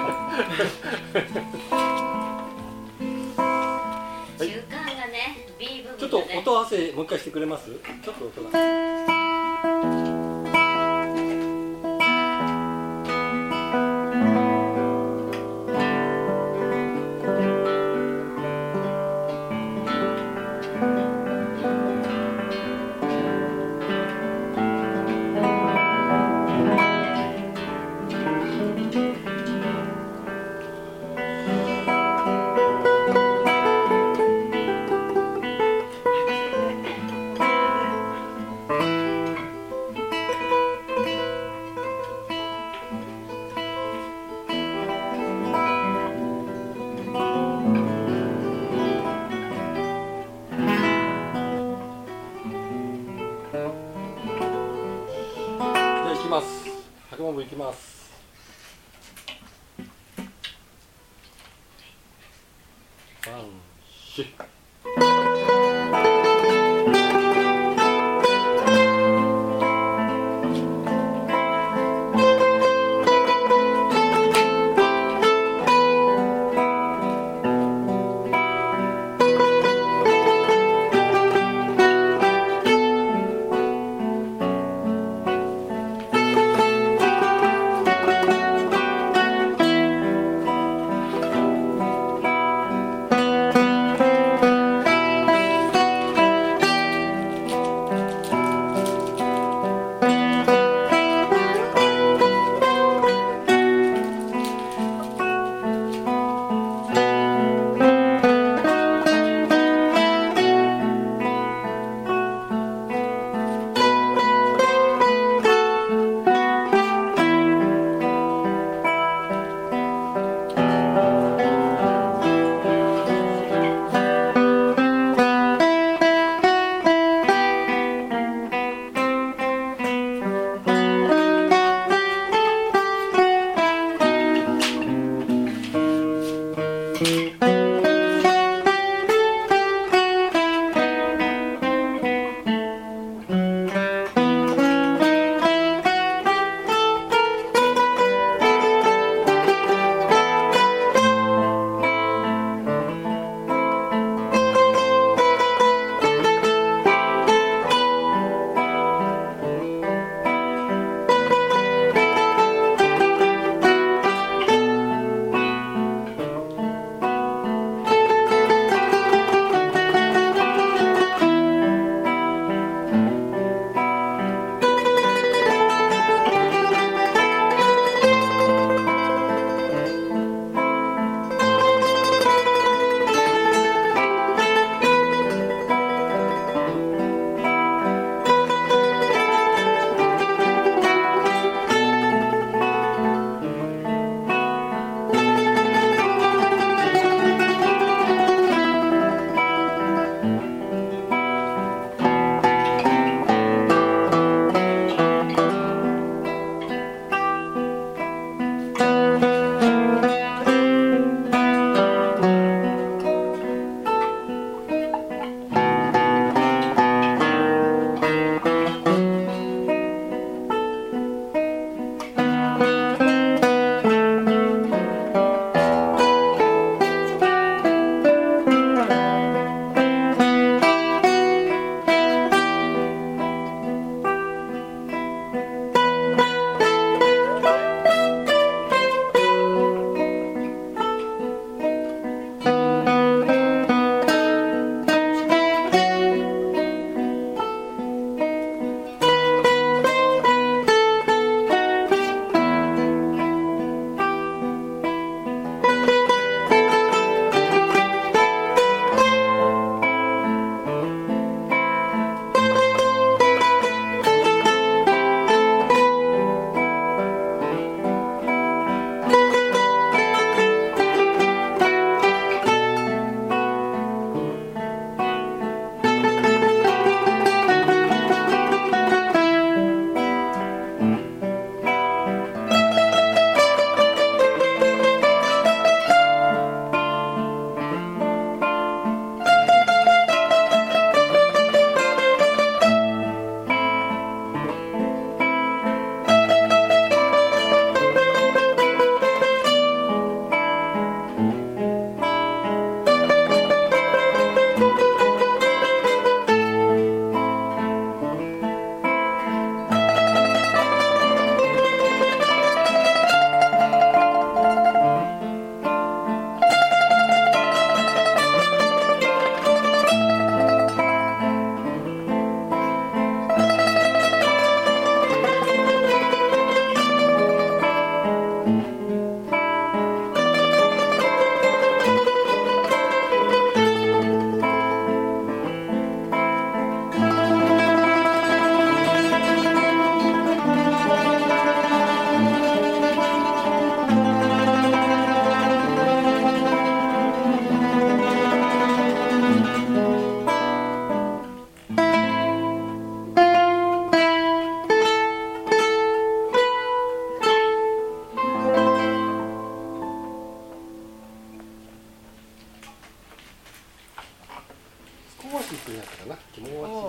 習慣がね、B 部分ちょっと音合わせもう一回してくれます？ちょっと音が。100万本いきます。3、4。 はい。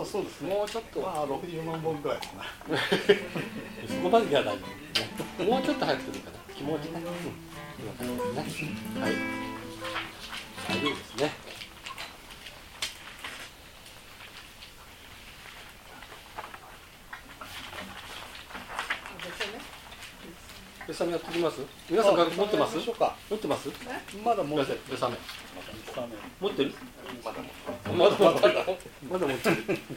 そうですね。 もうちょっと、 まあ60万本ぐらいかな。 そこまでが大丈夫、ね、もうちょっと早くてもいいかな、気持ちね、今感じですね。はい、大丈夫ですね。ベサメやってきます。皆さん持ってます？ でしょうか。 持ってます？ まだ持ってる。 ベサメ持ってる？ まだまだ持ってる。まだ持ってる。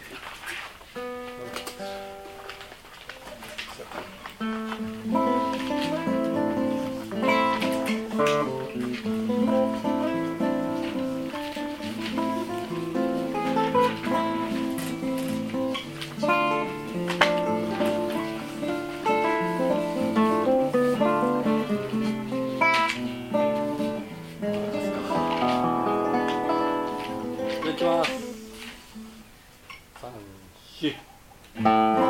いきます。3、4。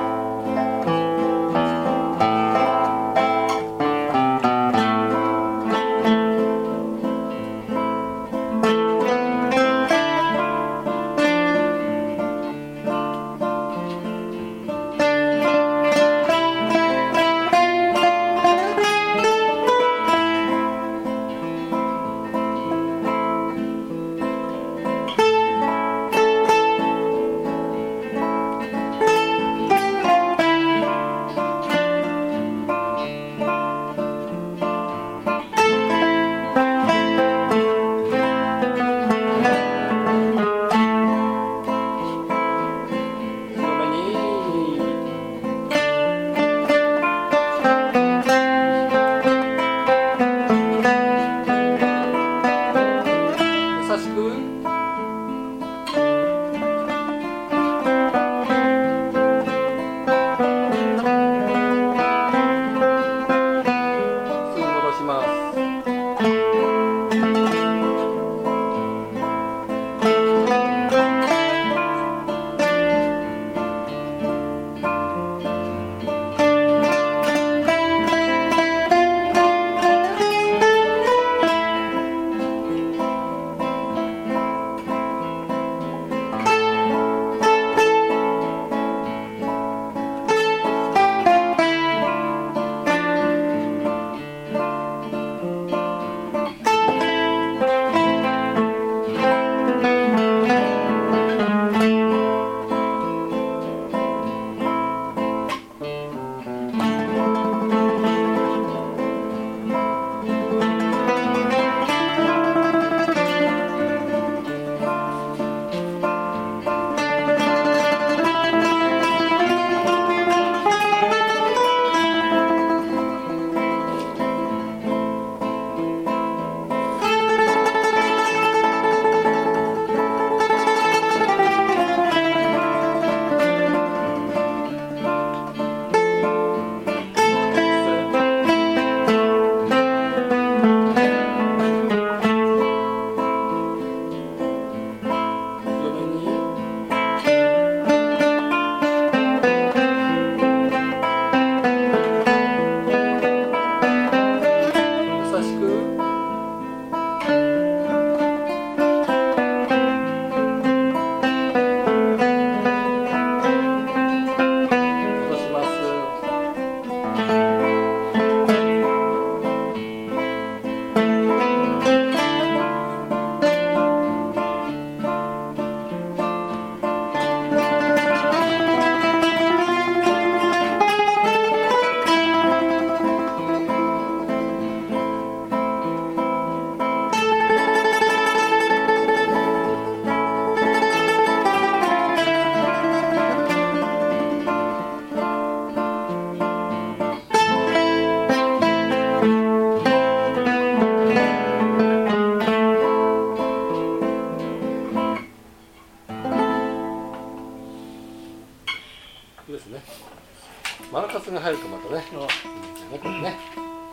ですね。マラカスが入るとまたね、いいですよね、これね。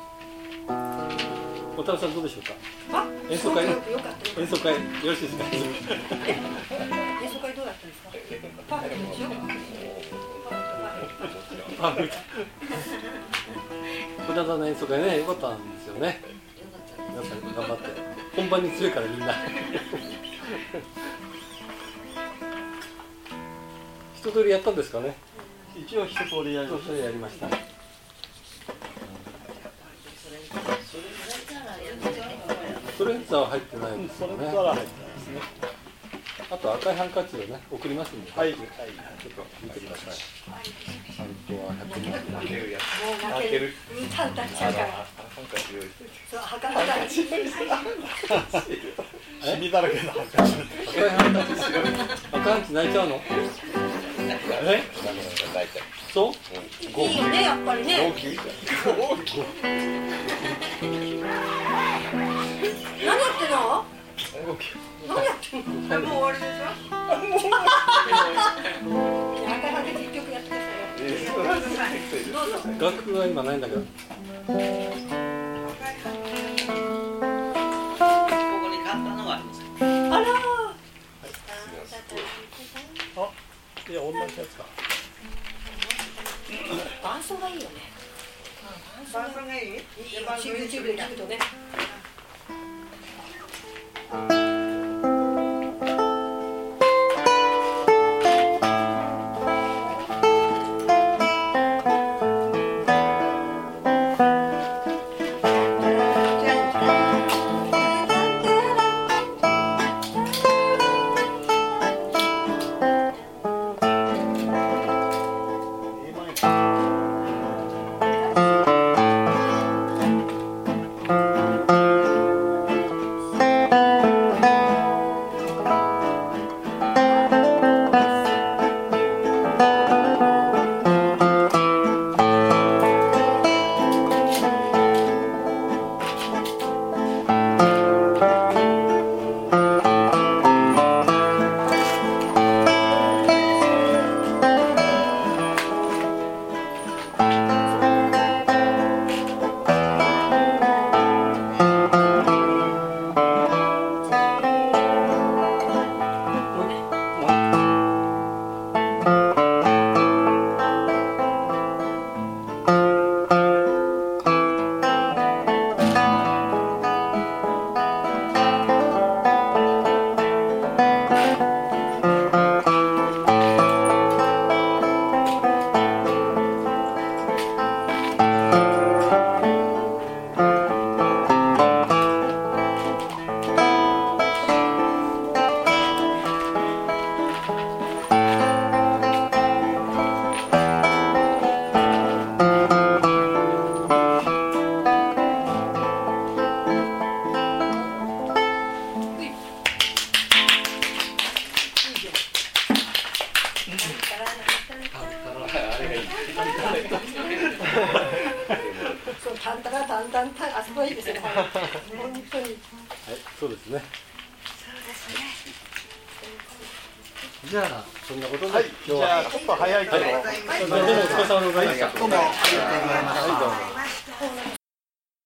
小田さんどうでしょうか。演奏会、演奏会よろしいですか。 演奏会どうだったんですか。パーフェクトでしょ。 小田さんの演奏会ね、良かったんですよね。皆さん頑張って、本番に強いからみんな。 一通りやったんですかね。 一応一通りやりまし一通りやりました。ストレッチャーは入ってないんですた。 よね。 それから入ってないですね。 あと赤いハンカチをね送りますんで、 はい。 ちょっと見てください。本当は100万。 開けるやつ。 もう負ける。タンタンちゃうから。 ハンカチ用意して。 そう、はかはか。 シミだらけのハンカチ。 赤いハンカチ、赤いハンカチ泣いちゃうの？え？ 大体。 そう？ いいよね、やっぱりね。何やってんの？何やってんの？ もう終わりでしょ。 赤いハンカチ一曲やってくださいよ。どうぞ。 楽譜は今ないんだけど。 ここに簡単なのがあります。 あらいや、同じやつか。 伴奏がいいよね。 伴奏がいい？ いいよ。YouTube で聞くとね。そう、タンタラタンタンタン、あそこいいですね。本当に。 はい、そうですね。じゃあそんなことで、 はい。 今日はじゃあちょっと早いけど。 どうもお疲れ様でございました。 どうもありがとうございました。 はい、どうも。